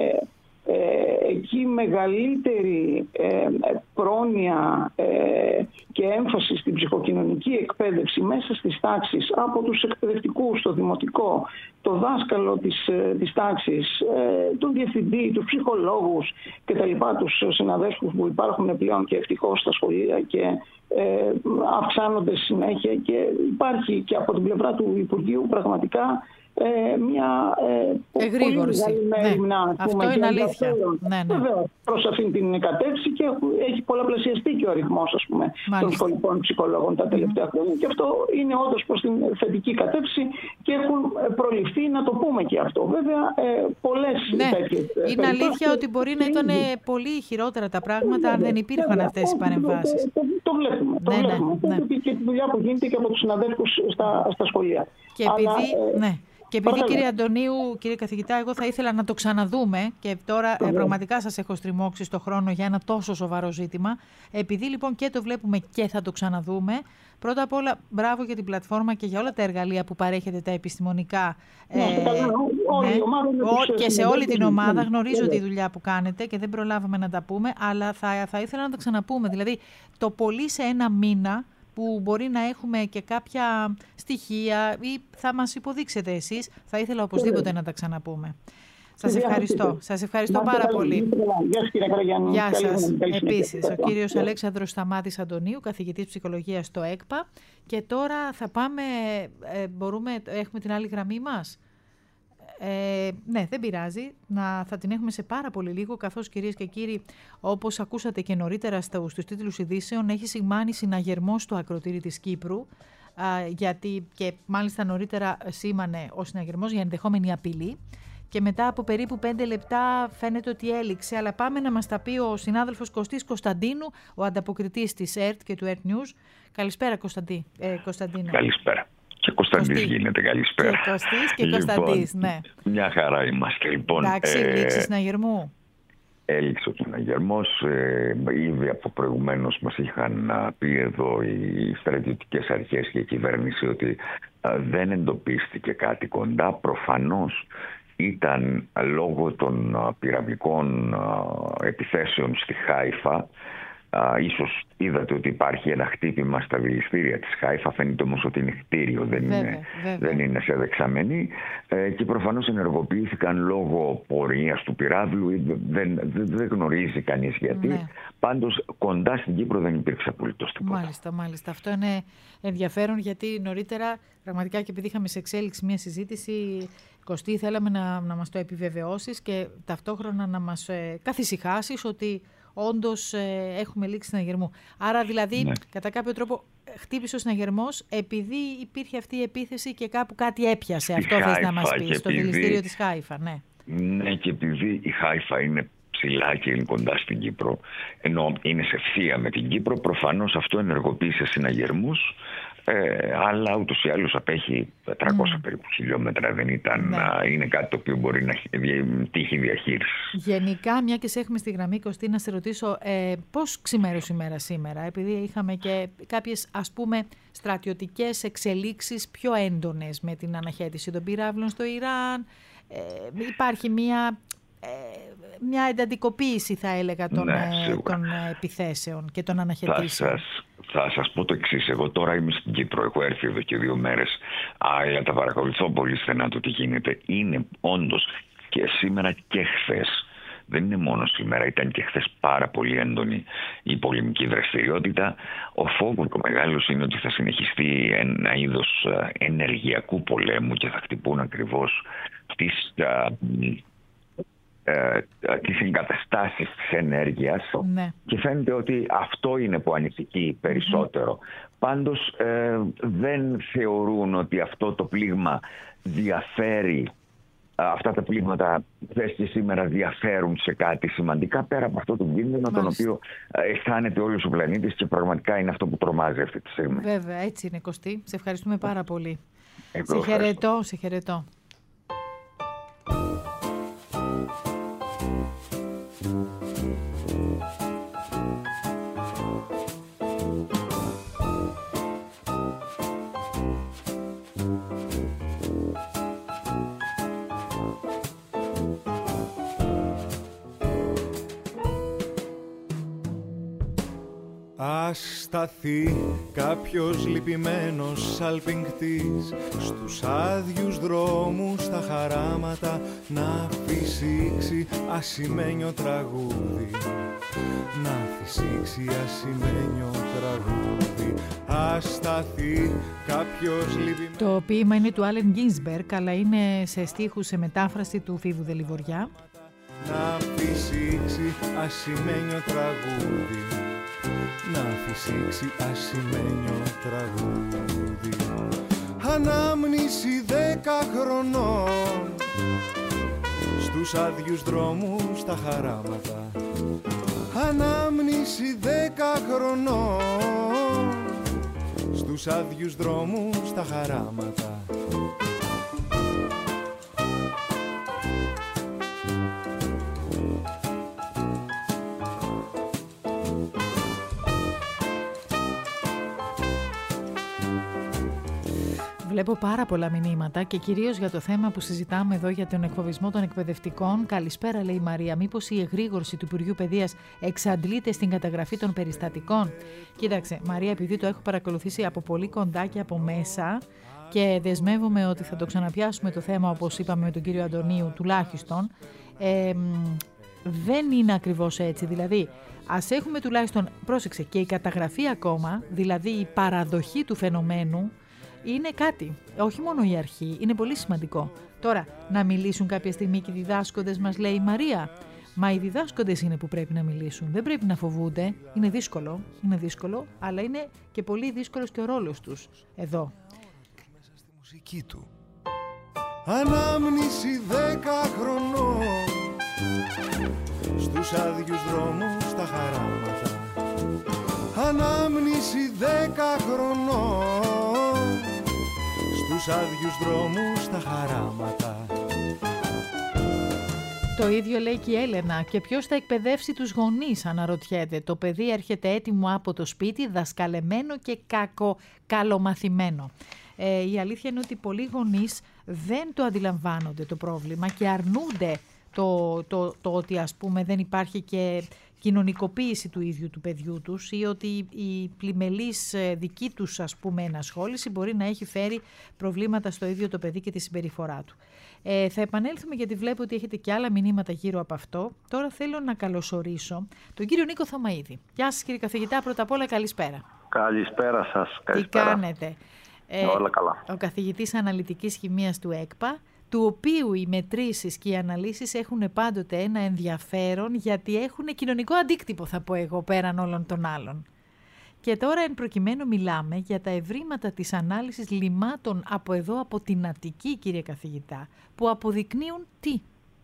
εκεί μεγαλύτερη πρόνοια και έμφαση στην ψυχοκοινωνική εκπαίδευση μέσα στις τάξεις, από τους εκπαιδευτικούς, το δημοτικό, το δάσκαλο της τάξης, τον διευθυντή, τους ψυχολόγους και τα λοιπά, τους συναδέλφους που υπάρχουν πλέον και ευτυχώς στα σχολεία και αυξάνονται συνέχεια, και υπάρχει και από την πλευρά του Υπουργείου πραγματικά μια εγρήγορση. Αυτό είναι αλήθεια. Βέβαια, προς αυτήν την κατεύθυνση, και έχει πολλαπλασιαστεί και ο αριθμός, ας πούμε, των σχολικών ψυχολόγων τα τελευταία χρόνια, και αυτό είναι όντως προς την θετική κατεύθυνση και έχουν προληφθεί, να το πούμε και αυτό. Βέβαια, πολλές τέτοιες. Είναι αλήθεια ότι μπορεί να ήταν πολύ χειρότερα τα πράγματα αν δεν υπήρχαν αυτές οι παρεμβάσεις. Το βλέπουμε. Και τη δουλειά που γίνεται και από τους συναδέλφους στα σχολεία. Και επειδή, κύριε Αντωνίου, κύριε καθηγητά, εγώ θα ήθελα να το ξαναδούμε, και τώρα πραγματικά σας έχω στριμώξει στο χρόνο για ένα τόσο σοβαρό ζήτημα. Επειδή λοιπόν και το βλέπουμε και θα το ξαναδούμε, πρώτα απ' όλα μπράβο για την πλατφόρμα και για όλα τα εργαλεία που παρέχετε, τα επιστημονικά. Και σε όλη την ομάδα γνωρίζω τη δουλειά που κάνετε και δεν προλάβαμε να τα πούμε, αλλά θα ήθελα να τα ξαναπούμε. Δηλαδή, το πολύ σε ένα μήνα που μπορεί να έχουμε και κάποια στοιχεία ή θα μας υποδείξετε εσείς. Θα ήθελα οπωσδήποτε να τα ξαναπούμε. Σας ευχαριστώ πάρα πολύ. Γεια σας, κύριε Καραγιάννη. Γεια σας. Επίσης, ο κύριος Αλέξανδρος Σταμάτης Αντωνίου, καθηγητής ψυχολογίας στο ΕΚΠΑ. Και τώρα θα πάμε, έχουμε την άλλη γραμμή μας. Ναι, δεν πειράζει. Θα την έχουμε σε πάρα πολύ λίγο, καθώς, κυρίες και κύριοι, όπως ακούσατε και νωρίτερα στους τίτλους ειδήσεων, έχει σημάνει συναγερμό στο ακροτήρι της Κύπρου, γιατί και μάλιστα νωρίτερα σήμανε ο συναγερμός για ενδεχόμενη απειλή. Και μετά από περίπου 5 λεπτά φαίνεται ότι έληξε, αλλά πάμε να μας τα πει ο συνάδελφος Κωστής Κωνσταντίνου, ο ανταποκριτής της ΕΡΤ και του ΕΡΤ News. Καλησπέρα, Κωνσταντίνο. Καλησπέρα. Και Κωνσταντής γίνεται, καλησπέρα. Και Κωστής και Κωνσταντής, ναι. Μια χαρά είμαστε, λοιπόν. Εντάξει, έληξε συναγερμού. Έληξε ο συναγερμός. Ήδη από προηγουμένως μας είχαν πει εδώ οι στρατιωτικές αρχές και η κυβέρνηση ότι δεν εντοπίστηκε κάτι κοντά. Προφανώς ήταν λόγω των πυραμικών επιθέσεων στη Χάιφα. Ίσως είδατε ότι υπάρχει ένα χτύπημα στα δηληστήρια της Χάιφα, φαίνεται όμως ότι είναι κτίριο, δεν είναι σε δεξαμενή, και προφανώς ενεργοποιήθηκαν λόγω πορείας του πυράβλου, δεν γνωρίζει κανείς γιατί. Ναι. Πάντως κοντά στην Κύπρο δεν υπήρξε απολύτως τίποτα. Μάλιστα. Αυτό είναι ενδιαφέρον, γιατί νωρίτερα πραγματικά, και επειδή είχαμε σε εξέλιξη μια συζήτηση, Κωστή, θέλαμε να μας το επιβεβαιώσεις και ταυτόχρονα να μας καθησυχάσεις ότι όντως έχουμε λήξει συναγερμού. Άρα δηλαδή, κατά κάποιο τρόπο, χτύπησε ο συναγερμός επειδή υπήρχε αυτή η επίθεση και κάπου κάτι έπιασε. Αυτό θες να μας πεις, στο δηληστήριο της Χάιφα, ναι. Ναι, και επειδή η Χάιφα είναι ψηλά και είναι κοντά στην Κύπρο, ενώ είναι σε ευθεία με την Κύπρο, προφανώς αυτό ενεργοποίησε συναγερμούς, αλλά ούτως ή άλλως απέχει 400 περίπου χιλιόμετρα, δεν ήταν, είναι κάτι το οποίο μπορεί να τύχει διαχείριση. Γενικά, μια και σε έχουμε στη γραμμή, Κωστή, να σε ρωτήσω πώς ξημέρωσε η μέρα σήμερα, επειδή είχαμε και κάποιες, ας πούμε, στρατιωτικές εξελίξεις πιο έντονες με την αναχέτηση των πυράβλων στο Ιράν. Υπάρχει μια εντατικοποίηση, θα έλεγα, των επιθέσεων και των αναχαιτήσεων. Θα σας πω το εξής. Εγώ τώρα είμαι στην Κύπρο, έχω έρθει εδώ και 2 μέρες, αλλά τα παρακολουθώ πολύ στενά το τι γίνεται. Είναι όντως και σήμερα και χθες. Δεν είναι μόνο σήμερα, ήταν και χθες πάρα πολύ έντονη η πολεμική δραστηριότητα. Ο φόβος το μεγάλος είναι ότι θα συνεχιστεί ένα είδος ενεργειακού πολέμου και θα χτυπούν ακριβώς τις εγκαταστάσεις της ενέργειας, και φαίνεται ότι αυτό είναι που ανησυχεί περισσότερο. Πάντως δεν θεωρούν ότι αυτό το πλήγμα διαφέρει, αυτά τα πλήγματα χθες και σήμερα διαφέρουν σε κάτι σημαντικά πέρα από αυτό το κίνδυνο τον οποίο αισθάνεται όλος ο πλανήτης, και πραγματικά είναι αυτό που τρομάζει αυτή τη στιγμή. Βέβαια, έτσι είναι, Κωστή. Σε ευχαριστούμε πάρα πολύ. Σε χαιρετώ. Ας σταθεί κάποιος λυπημένος σαλπιγκτής στους άδειους δρόμους τα χαράματα, να φυσήξει ασημένιο τραγούδι, να φυσήξει ασημένιο τραγούδι. Ας σταθεί κάποιος λυπημένος... Το ποίημα είναι του Άλεν Γκίνσμπεργκ, αλλά είναι σε στίχους, σε μετάφραση του Φίβου Δελιβοριά. Να φυσήξει ασημένιο τραγούδι, να φυσήξει ασημένιο τραγούδι. Ανάμνηση 10 χρονών στους άδειους δρόμους τα χαράματα. Ανάμνηση 10 χρονών στους άδειους δρόμους τα χαράματα. Βλέπω πάρα πολλά μηνύματα και κυρίως για το θέμα που συζητάμε εδώ για τον εκφοβισμό των εκπαιδευτικών. Καλησπέρα, λέει η Μαρία. Μήπως η εγρήγορση του Υπουργείου Παιδείας εξαντλείται στην καταγραφή των περιστατικών? Κοίταξε, Μαρία, επειδή το έχω παρακολουθήσει από πολύ κοντά και από μέσα και δεσμεύομαι ότι θα το ξαναπιάσουμε το θέμα, όπως είπαμε με τον κύριο Αντωνίου τουλάχιστον, δεν είναι ακριβώς έτσι. Δηλαδή, ας έχουμε τουλάχιστον, πρόσεξε, και η καταγραφή ακόμα, δηλαδή η παραδοχή του φαινομένου, είναι κάτι. Όχι μόνο η αρχή, είναι πολύ σημαντικό. Τώρα, να μιλήσουν κάποια στιγμή και οι διδάσκοντες, μας λέει η Μαρία. Μα οι διδάσκοντες είναι που πρέπει να μιλήσουν. Δεν πρέπει να φοβούνται. Είναι δύσκολο, αλλά είναι και πολύ δύσκολος και ο ρόλος τους εδώ. Μέσα στη μουσική του. Ανάμνηση 10 χρονών, στους άδειους δρόμους τα χαράματα. Ανάμνηση 10 χρονών, στους άδειους δρόμους τα χαράματα. Το ίδιο λέει και η Έλενα. Και ποιος θα εκπαιδεύσει τους γονείς, αναρωτιέται. Το παιδί έρχεται έτοιμο από το σπίτι, δασκαλεμένο και καλομαθημένο. Η αλήθεια είναι ότι πολλοί γονείς δεν το αντιλαμβάνονται το πρόβλημα και αρνούνται το ότι, ας πούμε, δεν υπάρχει και κοινωνικοποίηση του ίδιου του παιδιού τους ή ότι η πλημελής δική τους, ας πούμε, ενασχόληση μπορεί να έχει φέρει προβλήματα στο ίδιο το παιδί και τη συμπεριφορά του. Θα επανέλθουμε, γιατί βλέπω ότι έχετε και άλλα μηνύματα γύρω από αυτό. Τώρα θέλω να καλωσορίσω τον κύριο Νίκο Θωμαίδη. Γεια σας, κύριε καθηγητά, πρώτα απ' όλα καλησπέρα. Καλησπέρα σας. Τι κάνετε? Όλα καλά. Ο καθηγητής αναλυτικής χημείας του ΕΚΠΑ, του οποίου οι μετρήσεις και οι αναλύσεις έχουν πάντοτε ένα ενδιαφέρον, γιατί έχουν κοινωνικό αντίκτυπο, θα πω εγώ, πέραν όλων των άλλων. Και τώρα εν προκειμένου μιλάμε για τα ευρήματα της ανάλυσης λιμάτων από εδώ, από την Αττική, κύριε καθηγητά, που αποδεικνύουν τι?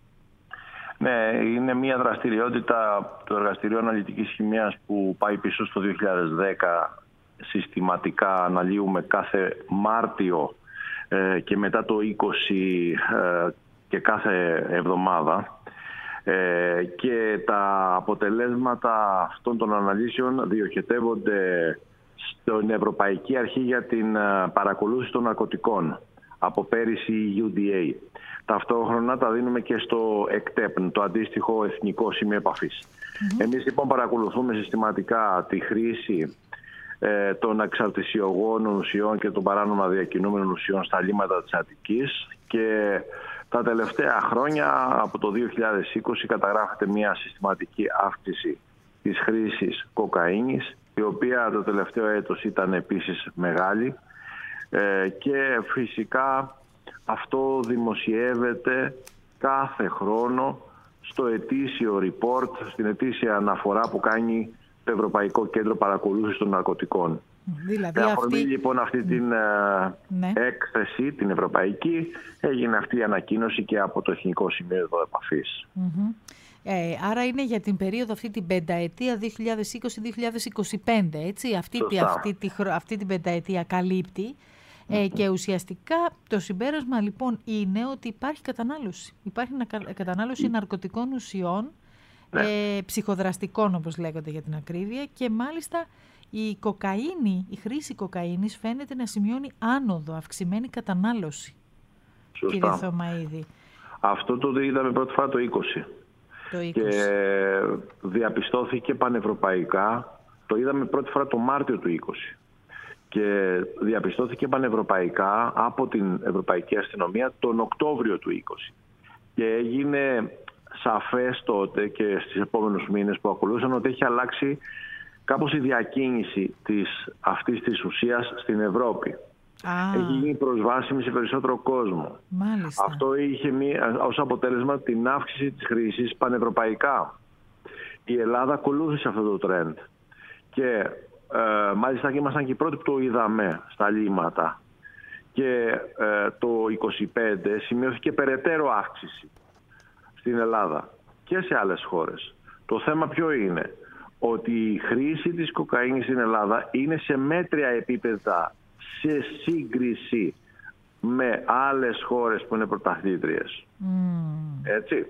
Ναι, είναι μια δραστηριότητα του Εργαστηρίου Αναλυτικής Χημείας που πάει πίσω στο 2010. Συστηματικά αναλύουμε κάθε Μάρτιο και μετά το 20 και κάθε εβδομάδα, και τα αποτελέσματα αυτών των αναλύσεων διοχετεύονται στην Ευρωπαϊκή Αρχή για την Παρακολούθηση των Ναρκωτικών, από πέρυσι η UDA. Ταυτόχρονα τα δίνουμε και στο ΕΚΤΕΠ, το αντίστοιχο Εθνικό Σημείο Επαφής. Εμείς λοιπόν παρακολουθούμε συστηματικά τη χρήση των εξαρτησιογόνων ουσιών και των παράνομα διακινούμενων ουσιών στα λίμματα της Αττικής, και τα τελευταία χρόνια, από το 2020, καταγράφεται μια συστηματική αύξηση της χρήσης κοκαίνης, η οποία το τελευταίο έτος ήταν επίσης μεγάλη, και φυσικά αυτό δημοσιεύεται κάθε χρόνο στο ετήσιο report, στην ετήσια αναφορά που κάνει το Ευρωπαϊκό Κέντρο Παρακολούθησης των Ναρκωτικών. Δηλαδή αφορμή λοιπόν αυτή την έκθεση, την ευρωπαϊκή, έγινε αυτή η ανακοίνωση και από το Εθνικό Σημείο Επαφής. Άρα είναι για την περίοδο αυτή την πενταετία 2020-2025, έτσι? Αυτή την πενταετία καλύπτει. Και ουσιαστικά το συμπέρασμα λοιπόν είναι ότι υπάρχει κατανάλωση. Υπάρχει κατανάλωση ναρκωτικών ουσιών, ψυχοδραστικών όπως λέγονται για την ακρίβεια, και μάλιστα η χρήση κοκαίνης φαίνεται να σημειώνει άνοδο, αυξημένη κατανάλωση. Σωστά. Κύριε Θωμαίδη. Αυτό το είδαμε πρώτη φορά το 20. Και διαπιστώθηκε πανευρωπαϊκά, το είδαμε πρώτη φορά το Μάρτιο του 20. Και διαπιστώθηκε πανευρωπαϊκά από την Ευρωπαϊκή Αστυνομία τον Οκτώβριο του 20. Και έγινε σαφές τότε και στις επόμενους μήνες που ακολούθησαν ότι έχει αλλάξει κάπως η διακίνηση αυτής της ουσίας στην Ευρώπη. Έχει γίνει προσβάσιμη σε περισσότερο κόσμο. Μάλιστα. Αυτό είχε ως αποτέλεσμα την αύξηση της χρήσης πανευρωπαϊκά. Η Ελλάδα ακολούθησε αυτό το τρέντ. Και μάλιστα και ήμασταν και οι πρώτοι που το είδαμε στα λίμματα. Και το 25 σημειώθηκε περαιτέρω αύξηση στην Ελλάδα και σε άλλες χώρες. Το θέμα ποιο είναι? Ότι η χρήση της κοκαίνης στην Ελλάδα είναι σε μέτρια επίπεδα σε σύγκριση με άλλες χώρες που είναι πρωταθλήτριες. Έτσι.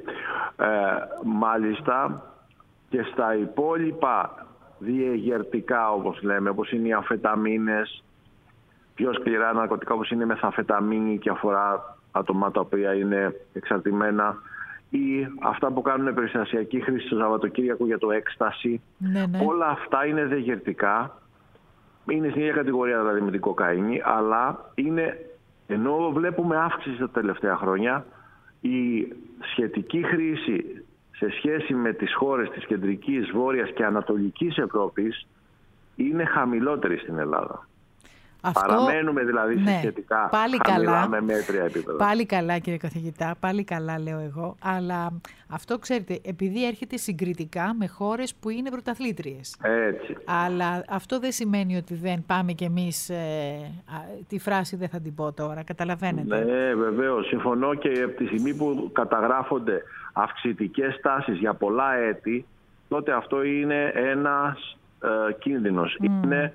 Μάλιστα και στα υπόλοιπα διεγερτικά, όπως λέμε, όπως είναι οι αμφεταμίνες, πιο σκληρά ναρκωτικά όπως είναι η μεθαμφεταμίνη και αφορά άτομα τα οποία είναι εξαρτημένα, ή αυτά που κάνουν περιστασιακή χρήση στο Σαββατοκύριακο για το έκσταση. Ναι. Όλα αυτά είναι διαγερτικά. Είναι στην ίδια κατηγορία δηλαδή με την κοκαίνη, αλλά ενώ βλέπουμε αύξηση τα τελευταία χρόνια, η σχετική χρήση σε σχέση με τις χώρες της κεντρικής, βόρειας και ανατολικής Ευρώπης είναι χαμηλότερη στην Ελλάδα. Παραμένουμε δηλαδή σε σχετικά χαμηλά με μέτρια επίπεδα. Πάλι καλά, κύριε καθηγητά, πάλι καλά λέω εγώ. Αλλά αυτό ξέρετε, επειδή έρχεται συγκριτικά με χώρες που είναι πρωταθλήτριες. Έτσι. Αλλά αυτό δεν σημαίνει ότι δεν πάμε κι εμείς, τη φράση δεν θα την πω τώρα, καταλαβαίνετε. Ναι, βεβαίως. Συμφωνώ, και από τη στιγμή που καταγράφονται αυξητικές τάσεις για πολλά έτη, τότε αυτό είναι ένας κίνδυνος. Είναι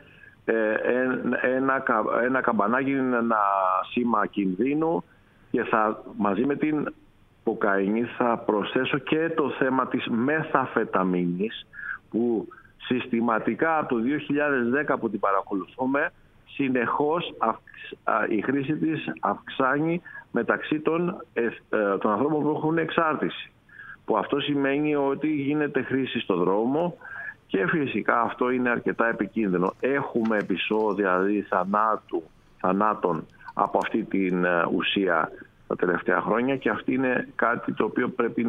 ένα καμπανάκι, ένα σήμα κινδύνου, και μαζί με την κοκαίνη θα προσθέσω και το θέμα της μεθαμφεταμίνης, που συστηματικά από το 2010 που την παρακολουθούμε, συνεχώς η χρήση της αυξάνει μεταξύ των ανθρώπων που έχουν εξάρτηση. Που αυτό σημαίνει ότι γίνεται χρήση στο δρόμο, και φυσικά αυτό είναι αρκετά επικίνδυνο. Έχουμε επεισόδια δηλαδή θανάτων από αυτή την ουσία τα τελευταία χρόνια, και αυτό είναι κάτι το οποίο πρέπει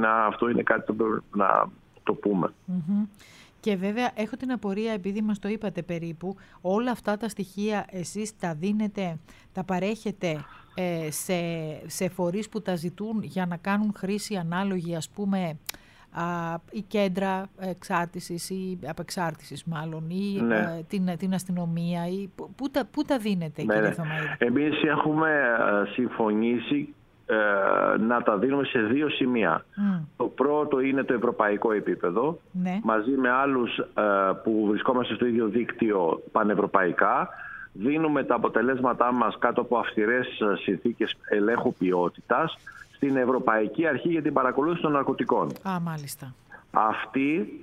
να το πούμε. Και βέβαια έχω την απορία, επειδή μας το είπατε περίπου, όλα αυτά τα στοιχεία εσείς τα δίνετε, τα παρέχετε σε φορείς που τα ζητούν για να κάνουν χρήση ανάλογη, ας πούμε, η κέντρα εξάρτησης ή απεξάρτησης μάλλον, ή την αστυνομία, ή πού τα δίνετε, κύριε Θωμαίδη? Εμείς έχουμε συμφωνήσει να τα δίνουμε σε 2 σημεία. Το πρώτο είναι το ευρωπαϊκό επίπεδο, μαζί με άλλους που βρισκόμαστε στο ίδιο δίκτυο πανευρωπαϊκά. Δίνουμε τα αποτελέσματά μας κάτω από αυστηρές συνθήκες ελέγχου ποιότητας στην Ευρωπαϊκή Αρχή για την Παρακολούθηση των Ναρκωτικών. Μάλιστα. Αυτοί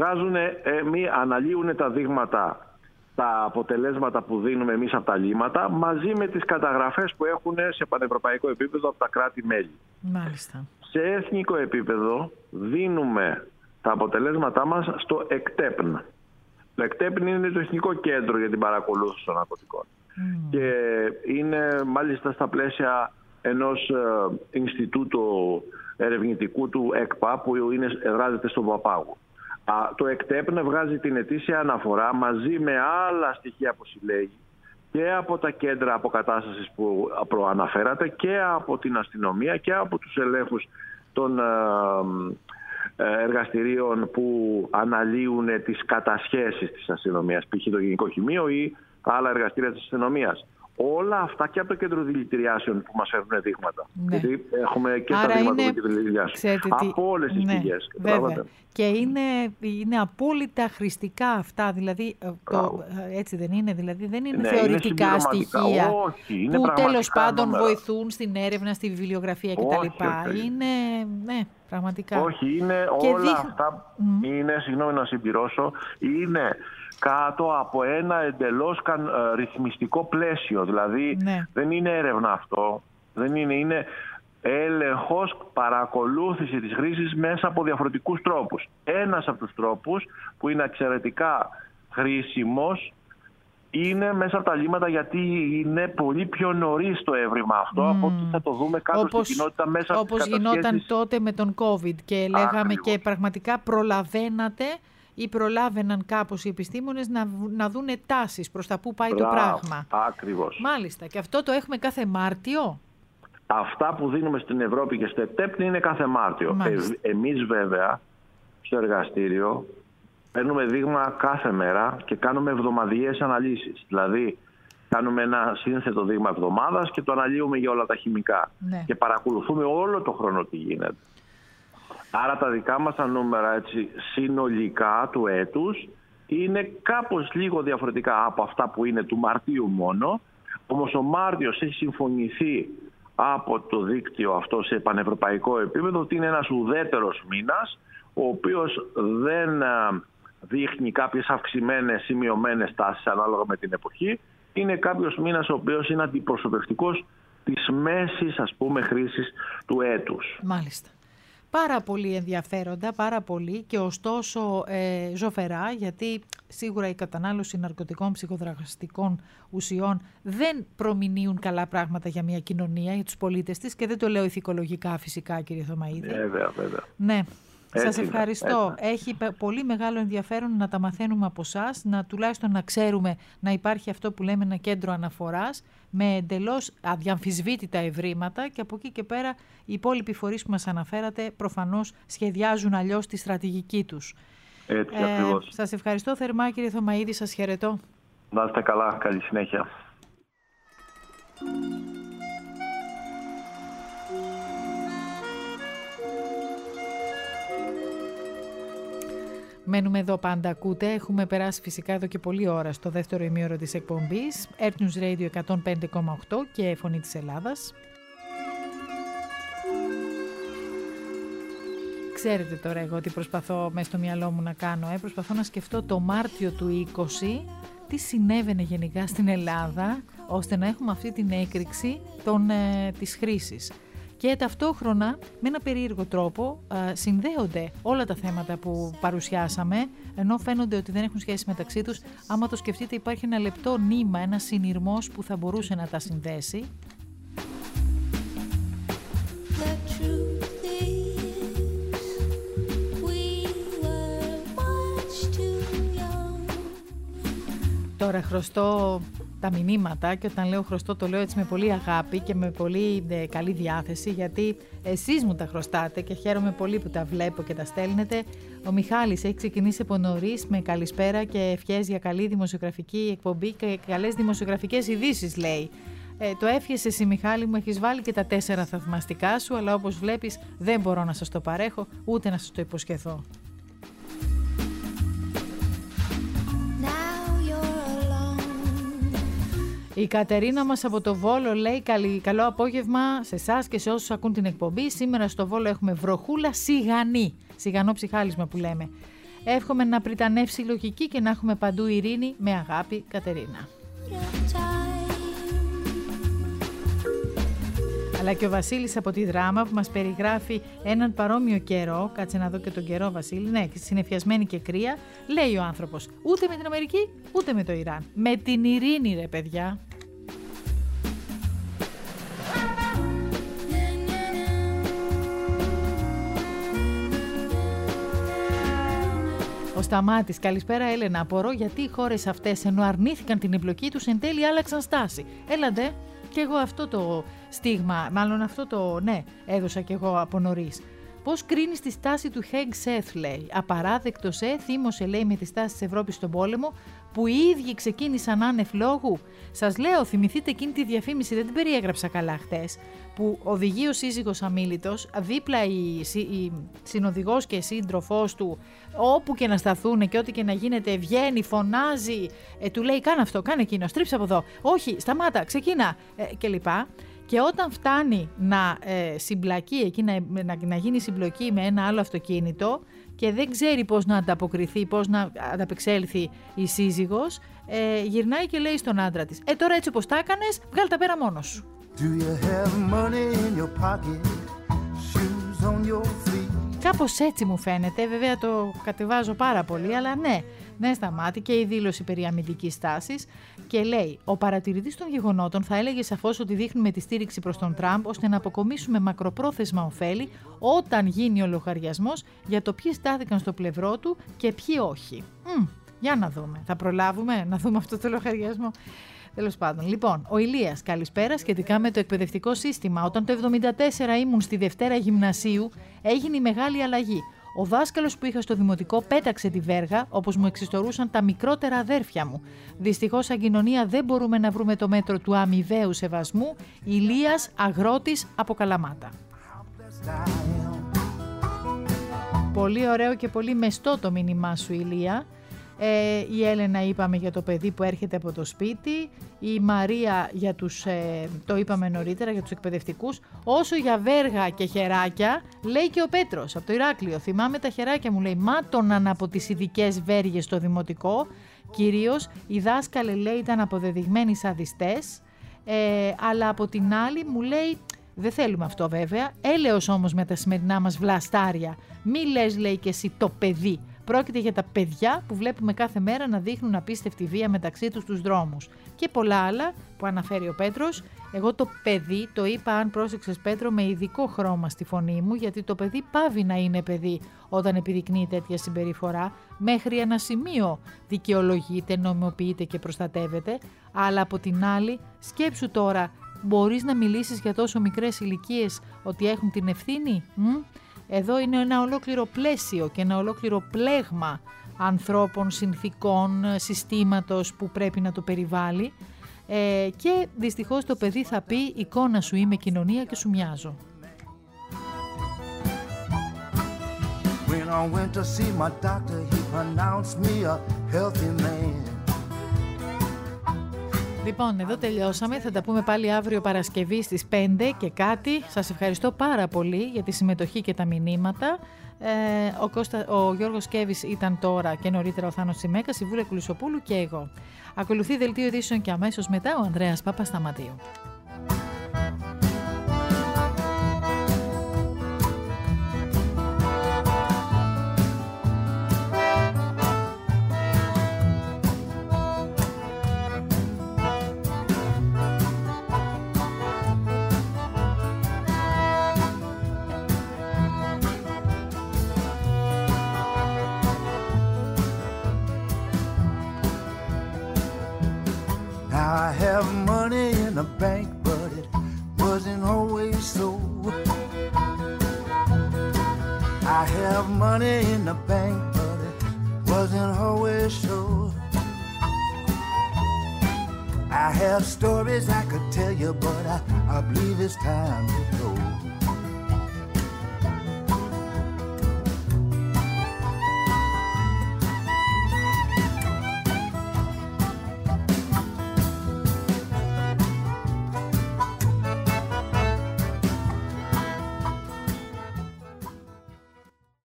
αναλύουν τα δείγματα, τα αποτελέσματα που δίνουμε εμείς από τα λύματα, μαζί με τις καταγραφές που έχουν σε πανευρωπαϊκό επίπεδο από τα κράτη-μέλη. Μάλιστα. Σε εθνικό επίπεδο δίνουμε τα αποτελέσματά μας στο ΕΚΤΕΠΝ. Το ΕΚΤΕΠΝ είναι το Εθνικό Κέντρο για την Παρακολούθηση των Ναρκωτικών. Και είναι μάλιστα στα πλαίσια ενός Ινστιτούτου ερευνητικού του ΕΚΠΑ, που εδράζεται στον Παπάγου. Το ΕΚΤΕΠΝ βγάζει την ετήσια αναφορά μαζί με άλλα στοιχεία που συλλέγει και από τα κέντρα αποκατάστασης που προαναφέρατε, και από την αστυνομία, και από τους ελέγχους των εργαστηρίων που αναλύουν τις κατασχέσεις της αστυνομίας, π.χ. το Γενικό Χημείο ή άλλα εργαστήρια της αστυνομίας. Όλα αυτά, και από το κέντρο δηλητηριάσεων που μας φέρνουν δείγματα. Γιατί έχουμε και τα δείγματα του κέντρου δηλητηριάσεων. Από όλες τις πηγές. Και είναι απόλυτα χρηστικά αυτά. Δηλαδή, έτσι δεν είναι? Δηλαδή δεν είναι θεωρητικά είναι στοιχεία. Όχι, είναι που τέλος πάντων βοηθούν στην έρευνα, στη βιβλιογραφία κτλ. Είναι, πραγματικά. Όχι, είναι όλα αυτά. Είναι, συγγνώμη να συμπληρώσω, είναι κάτω από ένα εντελώς ρυθμιστικό πλαίσιο. Δηλαδή δεν είναι έρευνα αυτό, είναι έλεγχος, παρακολούθηση της χρήσης μέσα από διαφορετικούς τρόπους. Ένας από τους τρόπους που είναι εξαιρετικά χρήσιμος είναι μέσα από τα λύματα, γιατί είναι πολύ πιο νωρίς το έβριμα αυτό από ότι θα το δούμε κάτω στην κοινότητα μέσα από τις κατασχέσεις. Όπως γινόταν τότε με τον COVID και λέγαμε και πραγματικά προλαβαίνατε ή προλάβαιναν κάπως οι επιστήμονες να δούνε τάσεις προς τα που πάει το πράγμα. Ακριβώς. Μάλιστα. Και αυτό το έχουμε κάθε Μάρτιο. Αυτά που δίνουμε στην Ευρώπη και στο ΕΚΤΕΠΝ είναι κάθε Μάρτιο. Εμείς βέβαια στο εργαστήριο παίρνουμε δείγμα κάθε μέρα και κάνουμε εβδομαδιαίες αναλύσεις. Δηλαδή κάνουμε ένα σύνθετο δείγμα εβδομάδας και το αναλύουμε για όλα τα χημικά. Και παρακολουθούμε όλο το χρόνο τι γίνεται. Άρα τα δικά μας τα νούμερα, έτσι, συνολικά του έτους είναι κάπως λίγο διαφορετικά από αυτά που είναι του Μαρτίου μόνο. Όμως ο Μάρτιος έχει συμφωνηθεί από το δίκτυο αυτό σε πανευρωπαϊκό επίπεδο ότι είναι ένας ουδέτερος μήνας, ο οποίος δεν δείχνει κάποιες αυξημένες ή μειωμένες τάσεις ανάλογα με την εποχή, είναι κάποιος μήνας ο οποίος είναι αντιπροσωπευτικός της μέσης, ας πούμε, χρήσης του έτους. Μάλιστα. Πάρα πολύ ενδιαφέροντα, πάρα πολύ και ωστόσο ζωφερά, γιατί σίγουρα η κατανάλωση ναρκωτικών ψυχοδραστικών ουσιών δεν προμηνύουν καλά πράγματα για μια κοινωνία, για τους πολίτες της, και δεν το λέω ηθικολογικά φυσικά, κύριε Θωμαίδη. Βέβαια. Ναι. Σας Έτσι ευχαριστώ. είναι. Έχει πολύ μεγάλο ενδιαφέρον να τα μαθαίνουμε από εσάς, τουλάχιστον να ξέρουμε να υπάρχει αυτό που λέμε ένα κέντρο αναφοράς με εντελώς αδιαμφισβήτητα ευρήματα, και από εκεί και πέρα οι υπόλοιποι φορείς που μας αναφέρατε προφανώς σχεδιάζουν αλλιώς τη στρατηγική τους. Έτσι ακριβώς. Σας ευχαριστώ θερμά, κύριε Θωμαίδη, σας χαιρετώ. Να είστε καλά, καλή συνέχεια. Μένουμε εδώ, πάντα ακούτε. Έχουμε περάσει φυσικά εδώ και πολλή ώρα στο δεύτερο ημίωρο της εκπομπής. Earth News Radio 105,8 και Φωνή της Ελλάδας. Ξέρετε τώρα εγώ τι προσπαθώ μέσα στο μυαλό μου να κάνω. Προσπαθώ να σκεφτώ το Μάρτιο του 20, τι συνέβαινε γενικά στην Ελλάδα, ώστε να έχουμε αυτή την έκρηξη της χρήσης. Και ταυτόχρονα με ένα περίεργο τρόπο συνδέονται όλα τα θέματα που παρουσιάσαμε, ενώ φαίνονται ότι δεν έχουν σχέση μεταξύ τους. Άμα το σκεφτείτε, υπάρχει ένα λεπτό νήμα, ένα συνειρμός που θα μπορούσε να τα συνδέσει. Τώρα χρωστώ τα μηνύματα, και όταν λέω χρωστώ το λέω έτσι με πολύ αγάπη και με πολύ καλή διάθεση, γιατί εσείς μου τα χρωστάτε και χαίρομαι πολύ που τα βλέπω και τα στέλνετε. Ο Μιχάλης έχει ξεκινήσει από νωρίς με καλησπέρα και ευχές για καλή δημοσιογραφική εκπομπή και καλές δημοσιογραφικές ειδήσεις, λέει. Το εύχεσαι εσύ, Μιχάλη μου, έχεις βάλει και τα 4 θαυμαστικά σου, αλλά όπως βλέπεις δεν μπορώ να σας το παρέχω ούτε να σας το υποσχεθώ. Η Κατερίνα μας από το Βόλο λέει καλό απόγευμα σε εσάς και σε όσους ακούν την εκπομπή. Σήμερα στο Βόλο έχουμε βροχούλα σιγανή, σιγανό ψυχάλισμα που λέμε. Εύχομαι να πριτανεύσει η λογική και να έχουμε παντού ειρήνη, με αγάπη, Κατερίνα. Αλλά και ο Βασίλης από τη Δράμα που μας περιγράφει έναν παρόμοιο καιρό. Κάτσε να δω και τον καιρό, Βασίλη. Ναι, συννεφιασμένη και κρύα. Λέει ο άνθρωπος, ούτε με την Αμερική, ούτε με το Ιράν. Με την ειρήνη, ρε παιδιά. Ο Σταμάτης, καλησπέρα Έλενα. Απορώ γιατί οι χώρες αυτές, ενώ αρνήθηκαν την εμπλοκή τους, εν τέλει άλλαξαν στάση. Έλαντε. Και εγώ αυτό το στίγμα, μάλλον αυτό το έδωσα και εγώ από νωρίς. Πώς κρίνεις τη στάση του Χέγγ Σεθ, λέει. Απαράδεκτο θύμωσε, λέει, με τη στάση της Ευρώπης στον πόλεμο, που οι ίδιοι ξεκίνησαν άνευ λόγου. Σας λέω, θυμηθείτε εκείνη τη διαφήμιση, δεν την περιέγραψα καλά χτες, που οδηγεί ο σύζυγος αμίλητος, δίπλα η συνοδηγός και σύντροφός του, όπου και να σταθούν και ό,τι και να γίνεται, βγαίνει, φωνάζει, του λέει κάνε αυτό, κάνε εκείνο, στρίψε από εδώ, όχι, σταμάτα, ξεκίνα κλπ. Και όταν φτάνει να συμπλακεί εκεί, να γίνει συμπλοκή με ένα άλλο αυτοκίνητο και δεν ξέρει πώς να ανταποκριθεί, πώς να ανταπεξέλθει η σύζυγος, γυρνάει και λέει στον άντρα της, τώρα έτσι όπως τα έκανες, βγάλ' τα πέρα μόνος σου. Κάπως έτσι μου φαίνεται, βέβαια το κατεβάζω πάρα πολύ, αλλά ναι, Σταμάτη, και η δήλωση περί αμυντικής στάσης. Και λέει, ο παρατηρητής των γεγονότων θα έλεγε σαφώς ότι δείχνουμε τη στήριξη προς τον Τραμπ ώστε να αποκομίσουμε μακροπρόθεσμα ωφέλη όταν γίνει ο λογαριασμός για το ποιοι στάθηκαν στο πλευρό του και ποιοι όχι. Για να δούμε, θα προλάβουμε να δούμε αυτό το λογαριασμό. Τέλος πάντων. Λοιπόν, ο Ηλίας, καλησπέρα, σχετικά με το εκπαιδευτικό σύστημα. Όταν το 1974 ήμουν στη Δευτέρα Γυμνασίου, έγινε η μεγάλη αλλαγή. Ο δάσκαλος που είχα στο δημοτικό πέταξε τη βέργα, όπως μου εξιστορούσαν τα μικρότερα αδέρφια μου. Δυστυχώς, σαν κοινωνία δεν μπορούμε να βρούμε το μέτρο του αμοιβαίου σεβασμού. Ηλίας, αγρότης από Καλαμάτα. Πολύ ωραίο και πολύ μεστό το μήνυμά σου, Ηλία. Η Έλενα είπαμε για το παιδί που έρχεται από το σπίτι, η Μαρία για τους, το είπαμε νωρίτερα, για τους εκπαιδευτικούς. Όσο για βέργα και χεράκια, λέει και ο Πέτρος από το Ηράκλειο. Θυμάμαι τα χεράκια μου, λέει, μάτωναν από τις ειδικές βέργες στο δημοτικό Κυρίως οι δάσκαλοι, λέει, ήταν αποδεδειγμένοι σαδιστές, αλλά από την άλλη μου λέει, δεν θέλουμε αυτό βέβαια, έλεος όμως με τα σημερινά μας βλαστάρια. Μη λες, λέει, και εσύ το παιδί. Πρόκειται για τα παιδιά που βλέπουμε κάθε μέρα να δείχνουν απίστευτη βία μεταξύ τους στους δρόμους. Και πολλά άλλα που αναφέρει ο Πέτρος. Εγώ το παιδί το είπα, αν πρόσεξες Πέτρο, με ειδικό χρώμα στη φωνή μου, γιατί το παιδί πάβει να είναι παιδί όταν επιδεικνύει τέτοια συμπεριφορά. Μέχρι ένα σημείο δικαιολογείται, νομιμοποιείται και προστατεύεται. Αλλά από την άλλη, σκέψου τώρα, μπορείς να μιλήσεις για τόσο μικρές ηλικίες ότι έχουν την ευθύνη? Εδώ είναι ένα ολόκληρο πλαίσιο και ένα ολόκληρο πλέγμα ανθρώπων, συνθήκων, συστήματος που πρέπει να το περιβάλλει, και δυστυχώς το παιδί θα πει εικόνα σου είμαι, κοινωνία και σου μοιάζω. When I went to see my doctor, he pronounced me a healthy man. Λοιπόν, εδώ τελειώσαμε. Θα τα πούμε πάλι αύριο Παρασκευή στις 5 και κάτι. Σας ευχαριστώ πάρα πολύ για τη συμμετοχή και τα μηνύματα. Ο Γιώργος Κέβης ήταν τώρα και νωρίτερα ο Θάνος Τσιμέκας, η Βούλα Κουλισοπούλου και εγώ. Ακολουθεί δελτίο ειδήσεων και αμέσως μετά ο Ανδρέας Παπασταματίου. I have money in the bank, but it wasn't always so. I have money in the bank, but it wasn't always so. I have stories I could tell you, but I believe it's time to go.